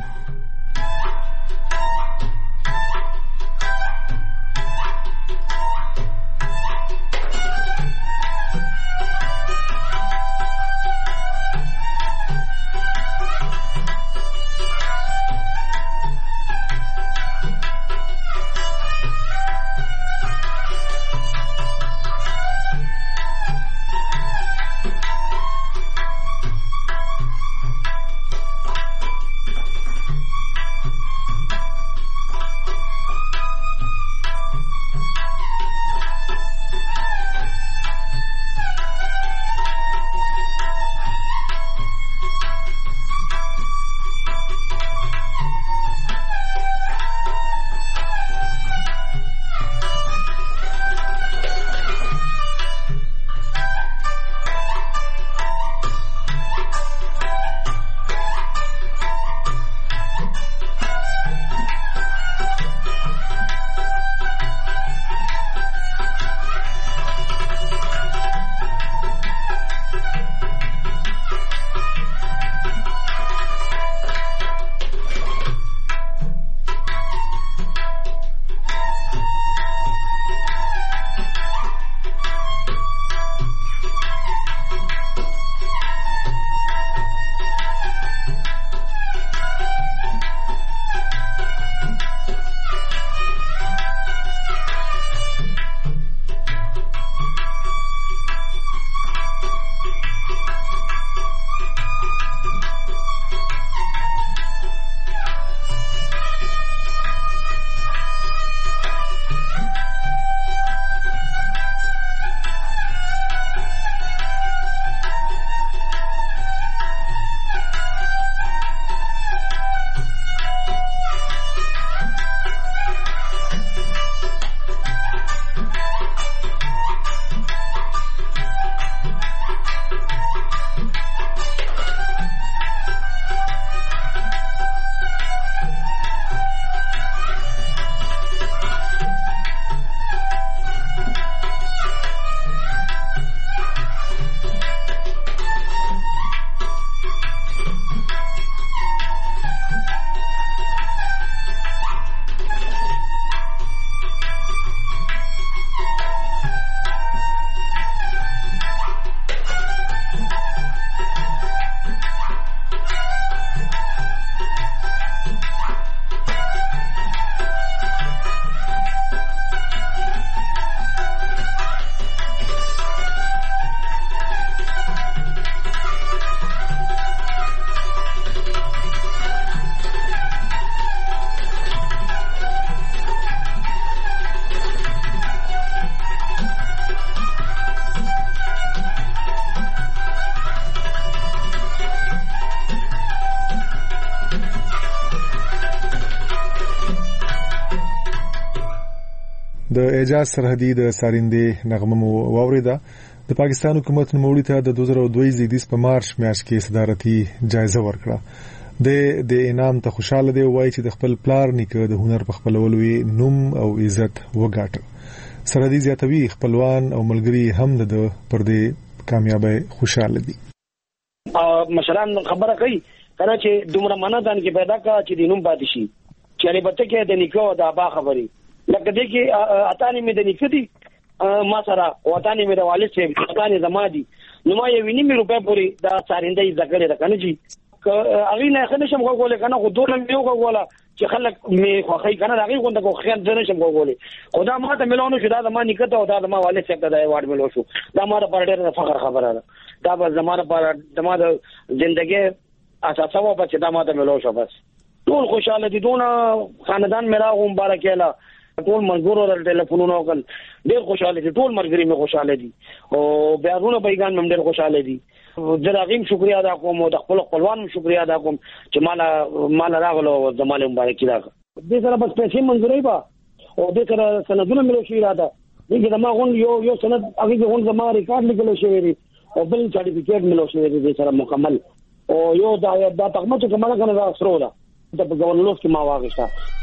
د اعجاز سرحدي د سارندې نغمه مو واوریده. د پاکستان حکومت نوموړي ته د 2002 زیدیس په مارچ میاشت کې صدارتي جایزه ورکړه. د انعام ته خوشاله دی، وایي چې د خپل پلار نیکه د هنر په خپلولو نوم او عزت وګاټه. سرحدي زیاتوي خپلوان او ملګري هم د پر دې کامیابی خوشاله دي. مشران خبره کوي کنه چې دومره منادان کې پیدا کا چې دینوم پاتې شي چې لري بته کې د نیکو د ابا خبري لکه دې کې اتانی مې د نیکو دي ما سره وطني مې د والد سره اتانی زما دي نو ما یې ویني مې روپې پوری دا سارندې ذکر ده کنه چې اغه نه خنه شم کوله کنه خو دوه مې یو کوله چې خلک مې خوخی کنه هغه غونډه کو خیال نه شم کوله خدا ما ته ملونه شو دا زما نیکه ته او دا زما والد سره د ایوارډ ملو شو دا ما د پرډر فخر خبره ده دا به زماره پر د ژوندۍ اساسه و په چې دا ماته ملو شو. بس ټول خوشاله دي، دونه خاندان میرا مبارک اله ټول منګورو د ټلیفونونو کول ډیر خوشاله دي، ټول مرګري مې خوشاله دي او بیاونه بیگان مې ډیر خوشاله دي. زراغیم شکریا ادا کوم او د خپل خپلوان شکریا ادا کوم چې مال راغلو د مال مبارک راغ دې سره بس پیسې منځوري با او دې سره سندونه ملو شي راته دې ما غون یو سند هغه غون زما ریکارډ لیکلو شوی دی او بل سرټیفیکیټ ملو شوی دی دې سره مکمل او یو دا تقمه چې کومه کنه دا سرو ده د ګورنلوس کې ما واغښتا.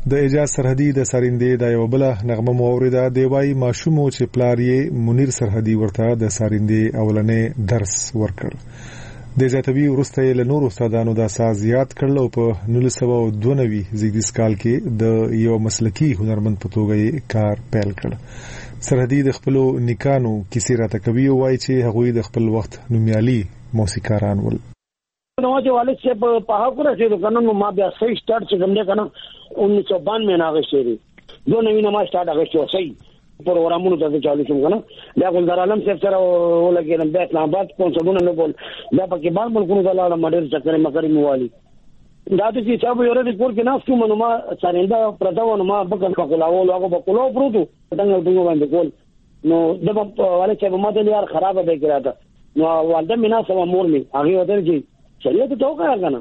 د اجازه سرحدي د سارندې د یو بل نغمه موریده دی وای ماشومو چې پلار یې منیر سرحدي ورته د سارندې اولنې درس ورکړ. د زیاتوي ورسته له نور استادانو د اساس زیات کړل او په 1992 زیږدیز کال کې د یو مسلکی هنرمند په توګه کار پیل کړ. سرحدي د خپل نیکانو کیسې راته کوي او وايي چې هغوی د خپل وخت نومیالي موسیقاران ول. نو چې والد چې په هغه کور چې کنه ما بیا صحیح سٹارټ چې کوم کنه 1992 میں ناغشتي دو نوینه ما سٹارټ اغشتو صحیح پروګرامونو ته چالو شوم کنه دا ګلدار عالم صاحب سره ولګیدم د اسلام آباد کوڅهونه نه بول دا پکې بار ملکونو ته لاړم مډر چکرې مکرې موالي دا د چې صاحب یو ورځ کور کې ناستو منو ما سارنده پرځاو ما بکل بکلاو لوګو بکلو پروتو څنګه دوی باندې کول نو د والد صاحب ما ته یار خراب به کړاته نو والده مینا سم مور می هغه ودل چې شریعت ته وکړه کنه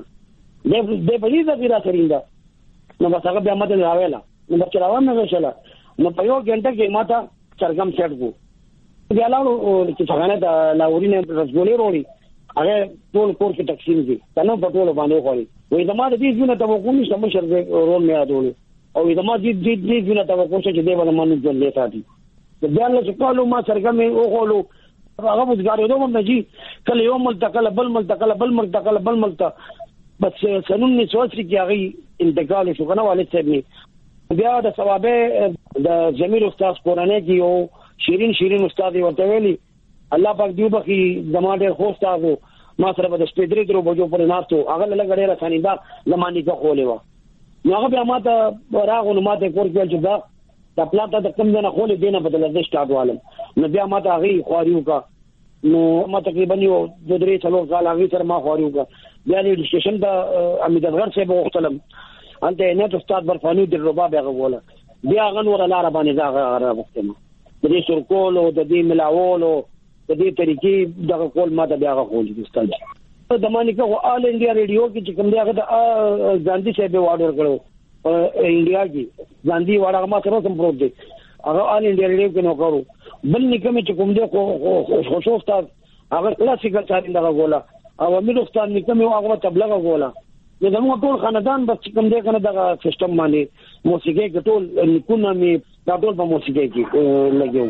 د په دې ځای سارنده نو بس هغه بیا ماته راوېلا نو بچ راوام نه شله نو په یو غنټه کې ماته چرګم سیټ کو بیا لاړو چې څنګه دا لاورینه رسګولې وروړي هغه ټول کور کې تقسیم دي کنه په ټول باندې خوړي وې زما د دې ژوند ته وګورم چې مشر دې رول مې اډول او زما دې ژوند ته وګورم چې دې باندې مانو ځل لیتا دي بیا له څکالو ما چرګم او خولو هغه وځګارې دوه مې کله یو ملتقل بل ملتقل بل ملتقل بل ملتقل بس سنن نه سوچ کې هغه انتقال شو کنه والد صاحب نه بیا د ثوابه د جمیل استاد قرانه کې یو شیرین استاد ورته ویلي الله پاک دیو بخي زماده خو استادو ما سره د سپیدري درو بجو پر ناستو هغه لګړې را ثاني دا زماني کا خولې و نو هغه بیا ماته راغو نو ماته کور کې چې دا د پلاټه د کم نه خولې دینه بدل د سٹارټ والم نو بیا ماته هغه خواریو کا نو ما تقریبا یو د درې څلور کال هغه سره ما خواریو کا بیا د سټیشن د امیدوار صاحب وختلم انته نه استاد برفانی د رباب هغه ولا بیا غنور لاره باندې دا غره د دې سرکول او د دې ملاول او د دې طریقې دغه کول ما ته بیا غوول دي استاد د مانیکا او آل انډیا ریډیو کې چې کوم دی هغه د ګاندھی صاحب وارډر کړو انډیا کې ګاندھی وارډر ما سره سم پروت دی هغه آل انډیا ریډیو کې نو کړو بل نکمه چې کوم دی خو شو استاد هغه کلاسیکل چارینده غولا او امیر استاد نکمه هغه تبلیغ غولا نو زموږ ټول خاندان بس کوم دی کنه دا سیستم باندې موسیقي کې ټول نکونه می دا ټول په موسیقي کې لګیو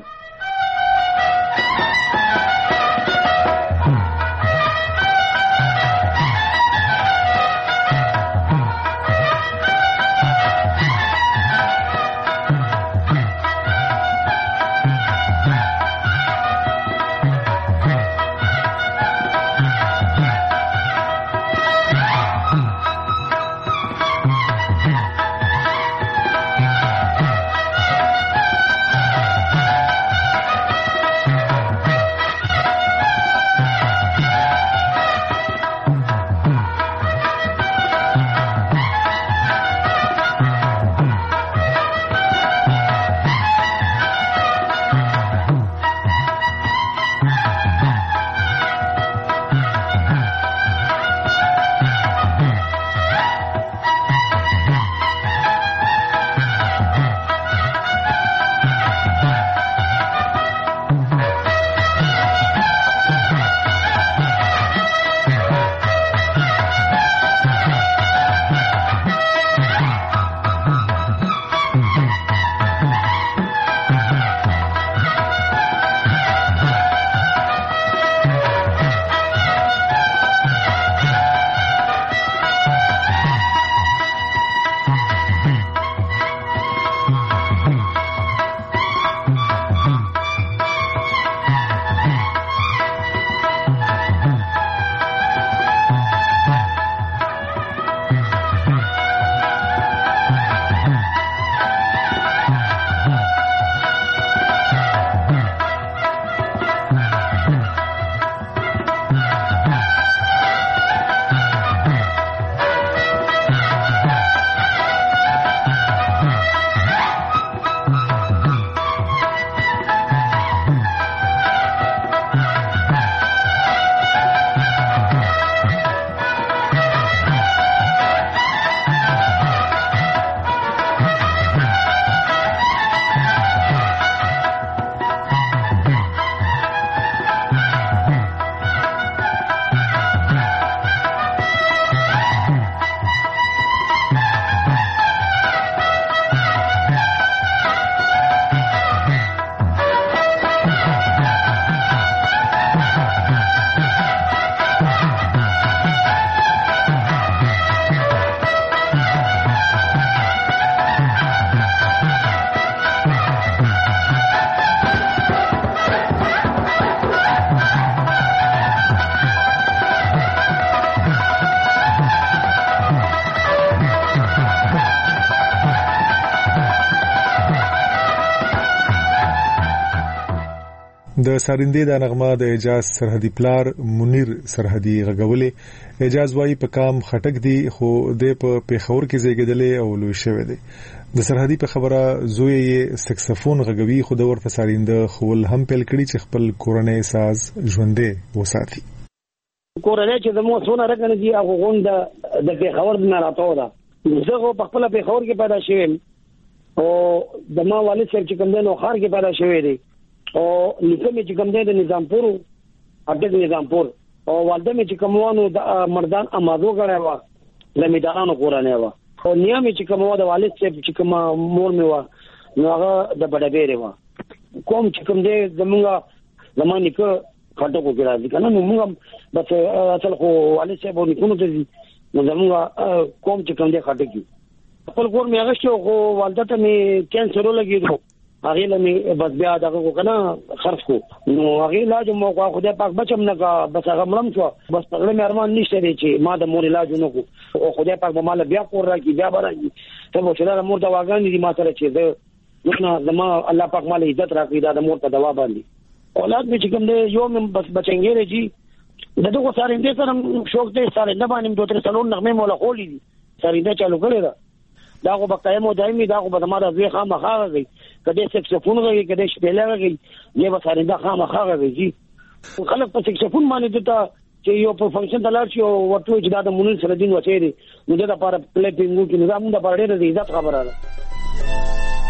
د سارندې د نغمه د اعجاز سرحدي پلار منیر سرحدي غغولې اعجاز وايي په کام خټک دی خو د په پیښور کې زیږیدلې او لوی شوی دی د سرحدي په خبره زوی یې سکسفون غږوي خو د ورته سارنده خول هم پیل کړي چې خپل کورنۍ ساز ژوندې وساتي کورنۍ چې زموږ څونه رکنه دي هغه غونډه د پیښور نه راټو ده زه په خپل پیښور کې پیدا شوم او د ما والد صاحب چې کوم دی نو خار کې پیدا شوی دی او نیکه مې چې کوم دی د نظامپور اټک نظامپور او والده مې چې کوموانو د مردان امازو غړای و زمیدارانو کورنۍ و او نیا مې چې کومو د والد صاحب چې کوم مور مې و نو هغه د بډبېره و کوم چې کوم دی زمونږ زمانه کې خټکو کې راځي کنه نو موږ بس اصل خو والد صاحب ونکونو ته نو زموږ کوم چې کوم دی خټکی خپل کور مې هغه شو خو والده ته مې کینسر ولګېدو هغه لمه بس بیا دغه کنه خرڅ کو نو هغه علاج مو کو خدای پاک بچم نه کا بس هغه مړم شو بس هغه مې ارمان نشته دی چې ما د مور علاج نه کو او خدای پاک به مال بیا کور راکی بیا برایي ته مو چې دا مور دا واغان دي ما سره چې ده نو زما الله پاک مال عزت راکړي دا د مور ته دوا باندې اولاد مې چې کوم دی یو مې بس بچنګې رچی دغه سارنده سره شوق دی سارنده باندې دوه تر سلون نغمه مولا خولې دي سارنده چالو کړی دا خو بقای مو دایمي دا خو به ما د زوی خامخا غږی کله سکسفون غږی کله شپېله غږی یې به سارنده خامخا غږی خلک په سکسفون باندې دته چې یو په فنکشن ته لاړ شي او ورته چې دا د مونږ سره دین وچېری نو دا لپاره پلیټینګ کې نظام د پاره ډېر عزت خبره ده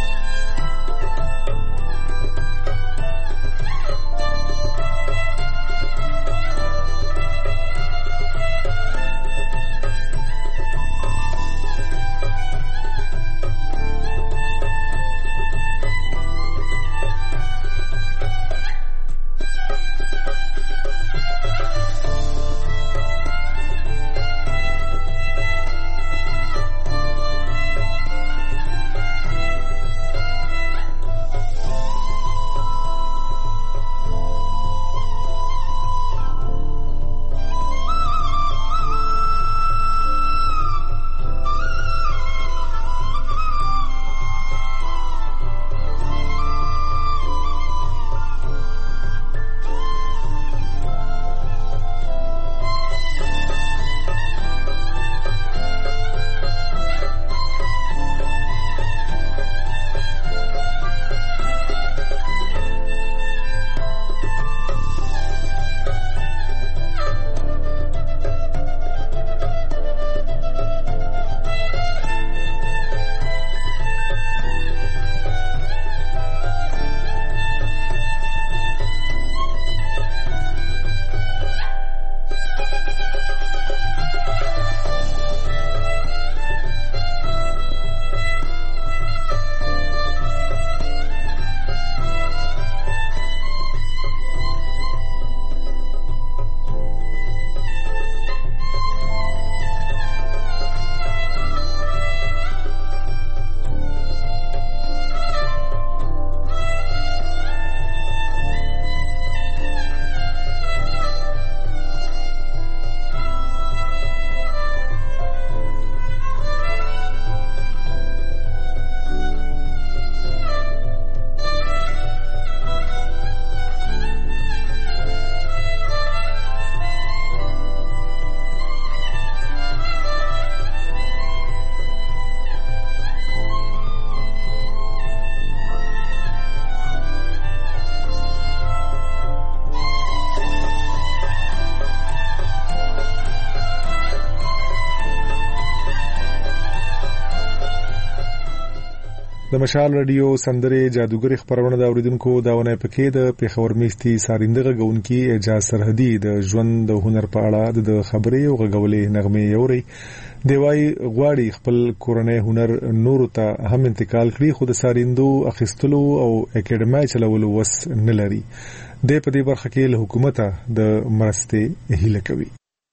د مشال رادیو سندره جادوګری خبرونه دا اوریدونکو داونه پکې د پیښور میستي سارنده غونکي اعجاز سرحدي د ژوند د هنر په اړه د خبرې او غولې نغمه یوري دیوای غواړي خپل کورنۍ هنر نور ته هم انتقال کړي خو د سارندو اخیستلو او اکیډمي چلولو وس نه لري د په دې برخه کې له حکومت د مرستې هیله کوي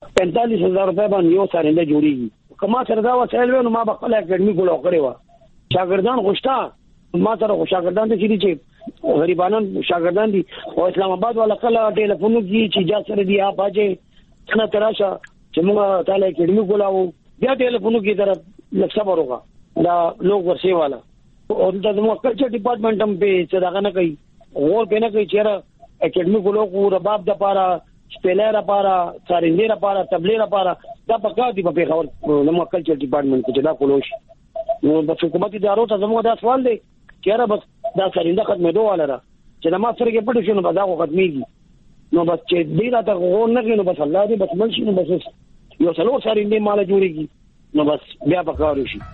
45000 روپے باندې یو سارنده جوړیږي کما سره دا وسایل نو ما خپل اکیډمي کولو کړی و شاګردان خوشتا ما سره شاګردان ته چې غریبانان شاګردان دي او اسلام آباد والا کله ټلیفون کې چې جا سره دی اپ اجه څنګه تراشه چې موږ تعالی اکیډمي کولاو بیا ټلیفون کې تر لکه صبر وکړه دا لوګ ورسي والا او د موږ کلچر ډپارټمنټ هم په څه دا نه کوي اور په نه کوي چې اکیډمي کولو کو رباب د پاره سپیلر لپاره سارندې لپاره تبلیغ لپاره دا پکار دی په خبر نو کلچر ډپارټمنټ کې دا کولو شي نو د حکومت ادارو ته زموږ دا سوال دی چې را بس دا سارنده ختمېدو والا را چې د ما سره کې پټ شنو بدا کو ختميږي نو بس چې دې راته غو نه کینو بس الله دې بس مل شي نو بس یو څلور سارنده مال جوړيږي نو بس بیا پکار شي.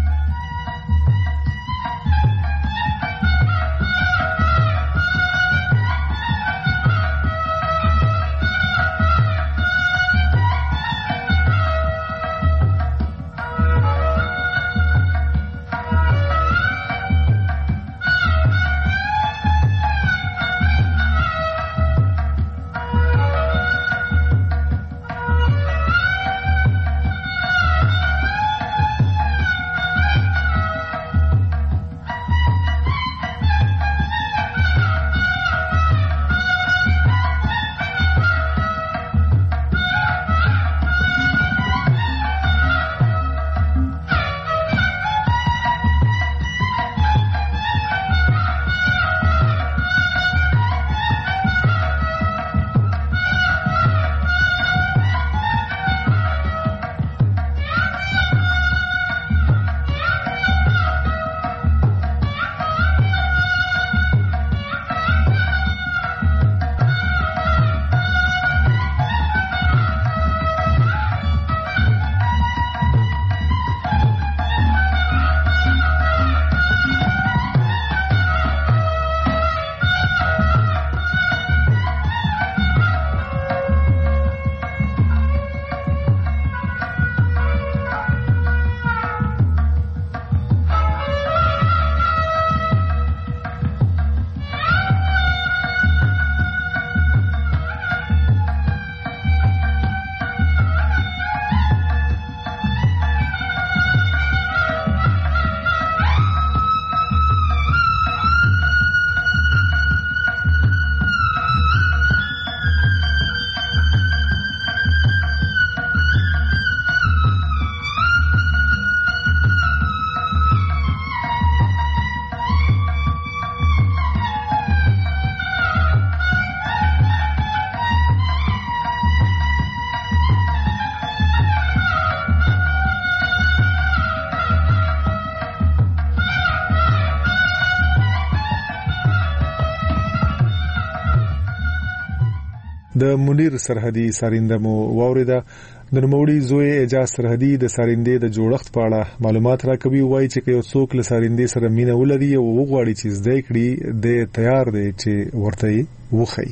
د منیر سرحدي سارنده مو واوریدا د نوموړي زوی اعجاز سرحدي د سارندې د جوړښت په اړه معلومات راکوي وایي چې یو څوک له سارندې سره مینه ولري او وغواړي چې زده کړي د تیار دی چې ورته وخی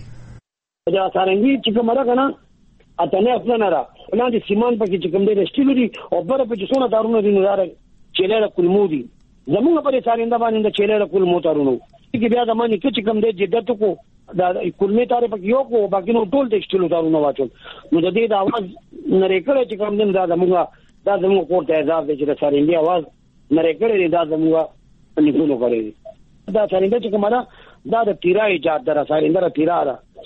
دا سارندې چې کومه کنه اتنه خپل نه را وړاندې سیمان پکې چې کوم دی رښتې لري او بره په څونه دارونه دي نظر چیلې کلمودي زموږ په سارنده باندې چیلې کلمو تارونو چې بیا د مانی چې کوم دی جدت کو دا کلمې تارې پکې یو کو باقي نو ټول ټیکسټیل دارونه واچول نو د دې د आवाज نری کړه چې کوم دین دا زموږ کوټه اعزاز دی چې د سارندې आवाज نری کړه دا زموږ نګونو کړی دا سارنده چې کومه دا د تیرا ایجاد در سارنده تیرا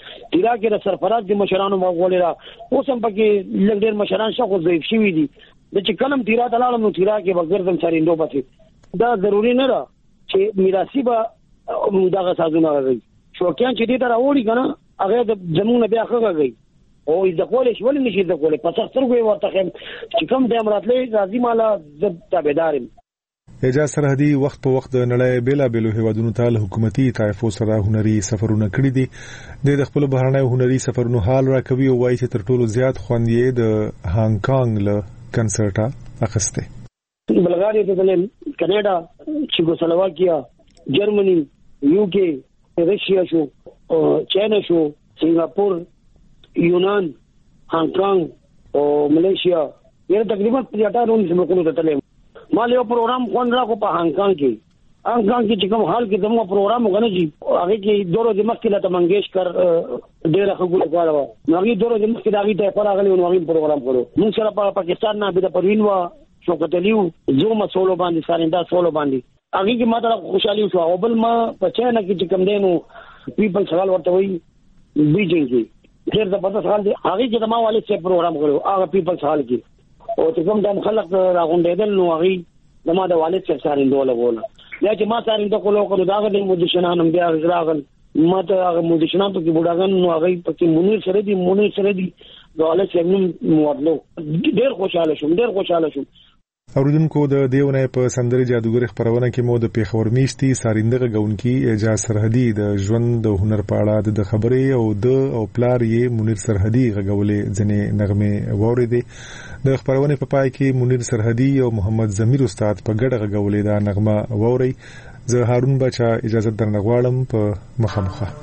کې د سرفراز د مشرانو مغول را اوس هم پکې لګډر مشران شخو ضعیف شوی دي د چې کلم تیرا تلالم نو تیرا کې بغیر د سارندو پته دا ضروری نه را چې میراثي به دغه سازونه راځي شوکیان چې دې ته راوړي کنه هغه د زمونه بیا خغږي او د کولې شول نشي د کولې پس سترګې ورته چې کوم د امراتلې راځي مالا د تابعدارم اعجاز سرحدي وخت په وخت د نړۍ بیلا بیلو هیوادونو ته حکومتي طایفو سره هنري سفرونه کړی دي د خپل بهرنۍ هنري سفرونو حال راکوي او وایي چې تر ټولو زیات خوند یې د هانګ کانګ له کنسرټا اخسته بلغاریا ته تلل کینیډا چیکوسلواکیا جرمني یوکي رشیا شو چاینا شو سنگاپور یونان هانګ کانګ او ملیشیا یې تقریبا 18 ملکونو ته تلل ما له پروګرام کون را کو په هانګ کانګ کې چې کوم حال کې دمو پروګرام وغنځي هغه کې دورو د مخکې له منګیشکر ډېر خبرو غواړو نو هغه دورو د مخکې دغه ته فراغلی نو هغه پروګرام کړو موږ سره په پاکستان نه به د پروین وا شوکت علیو زوم سولو باندې سارندا سولو باندې هغه کې ماته خوشحالي شو او بل ما په چاینا کې چې کوم دینو پیپل سوال ورته وي بیجینګ کې ډېر زبردست حال دی هغه کې د ما والد څخه پروګرام کړو هغه پیپل سوال کې او چې کوم د خلک راغونډېدل نو هغه د ما د والد څخه سارندو لګول یا چې ما سارندو کولو کړو دا غوډه مو د شنانم بیا راغل ماته هغه مودشنا په کې بډاګان نو هغه په کې مونیر سره دي غاله څنګه موادلو ډېر خوشاله شوم اوریدونکو د دیونه په سندري جادوګر خبرونه کې مو د پیښور میشتي سارندغه غونکی اجازه سرحدي د ژوند د هنر په اړه د خبرې او پلار یې منیر سرحدي غولې ځنې نغمه ووریدې د خبرونه په پای کې منیر سرحدي او محمد زمیر استاد په ګډه غولې دا نغمه ووري زه هارون بچا اجازه درنغواړم په مخامخه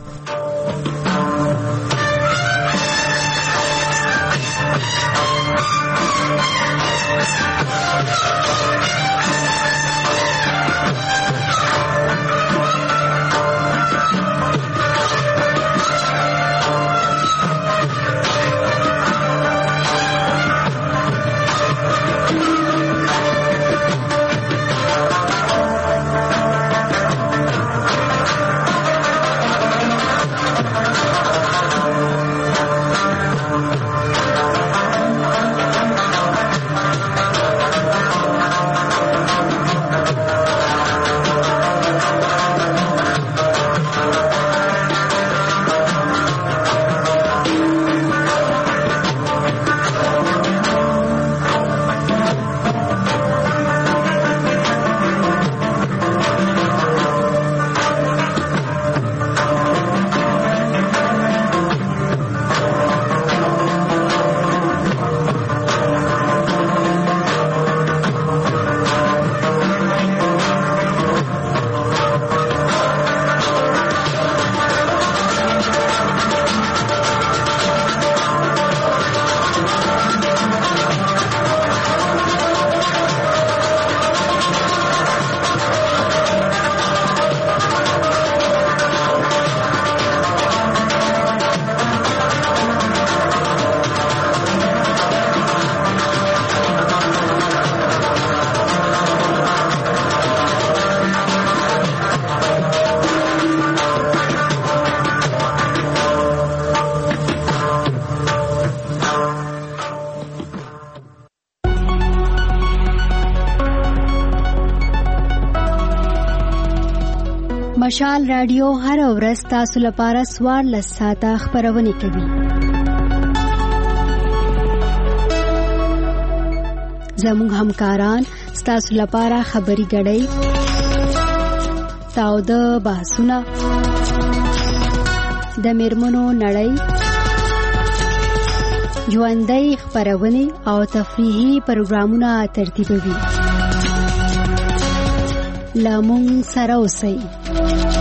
مشال رادیو هر ورځ تاسو لپاره 14 ساعته خبرونه کوي. زموږ همکاران تاسو لپاره خبري غړي تاوده بحثونه د میرمنو نړۍ ژوندۍ خبرونه او تفریحي پروګرامونه ترتیبوي. لامون سره اوسئ.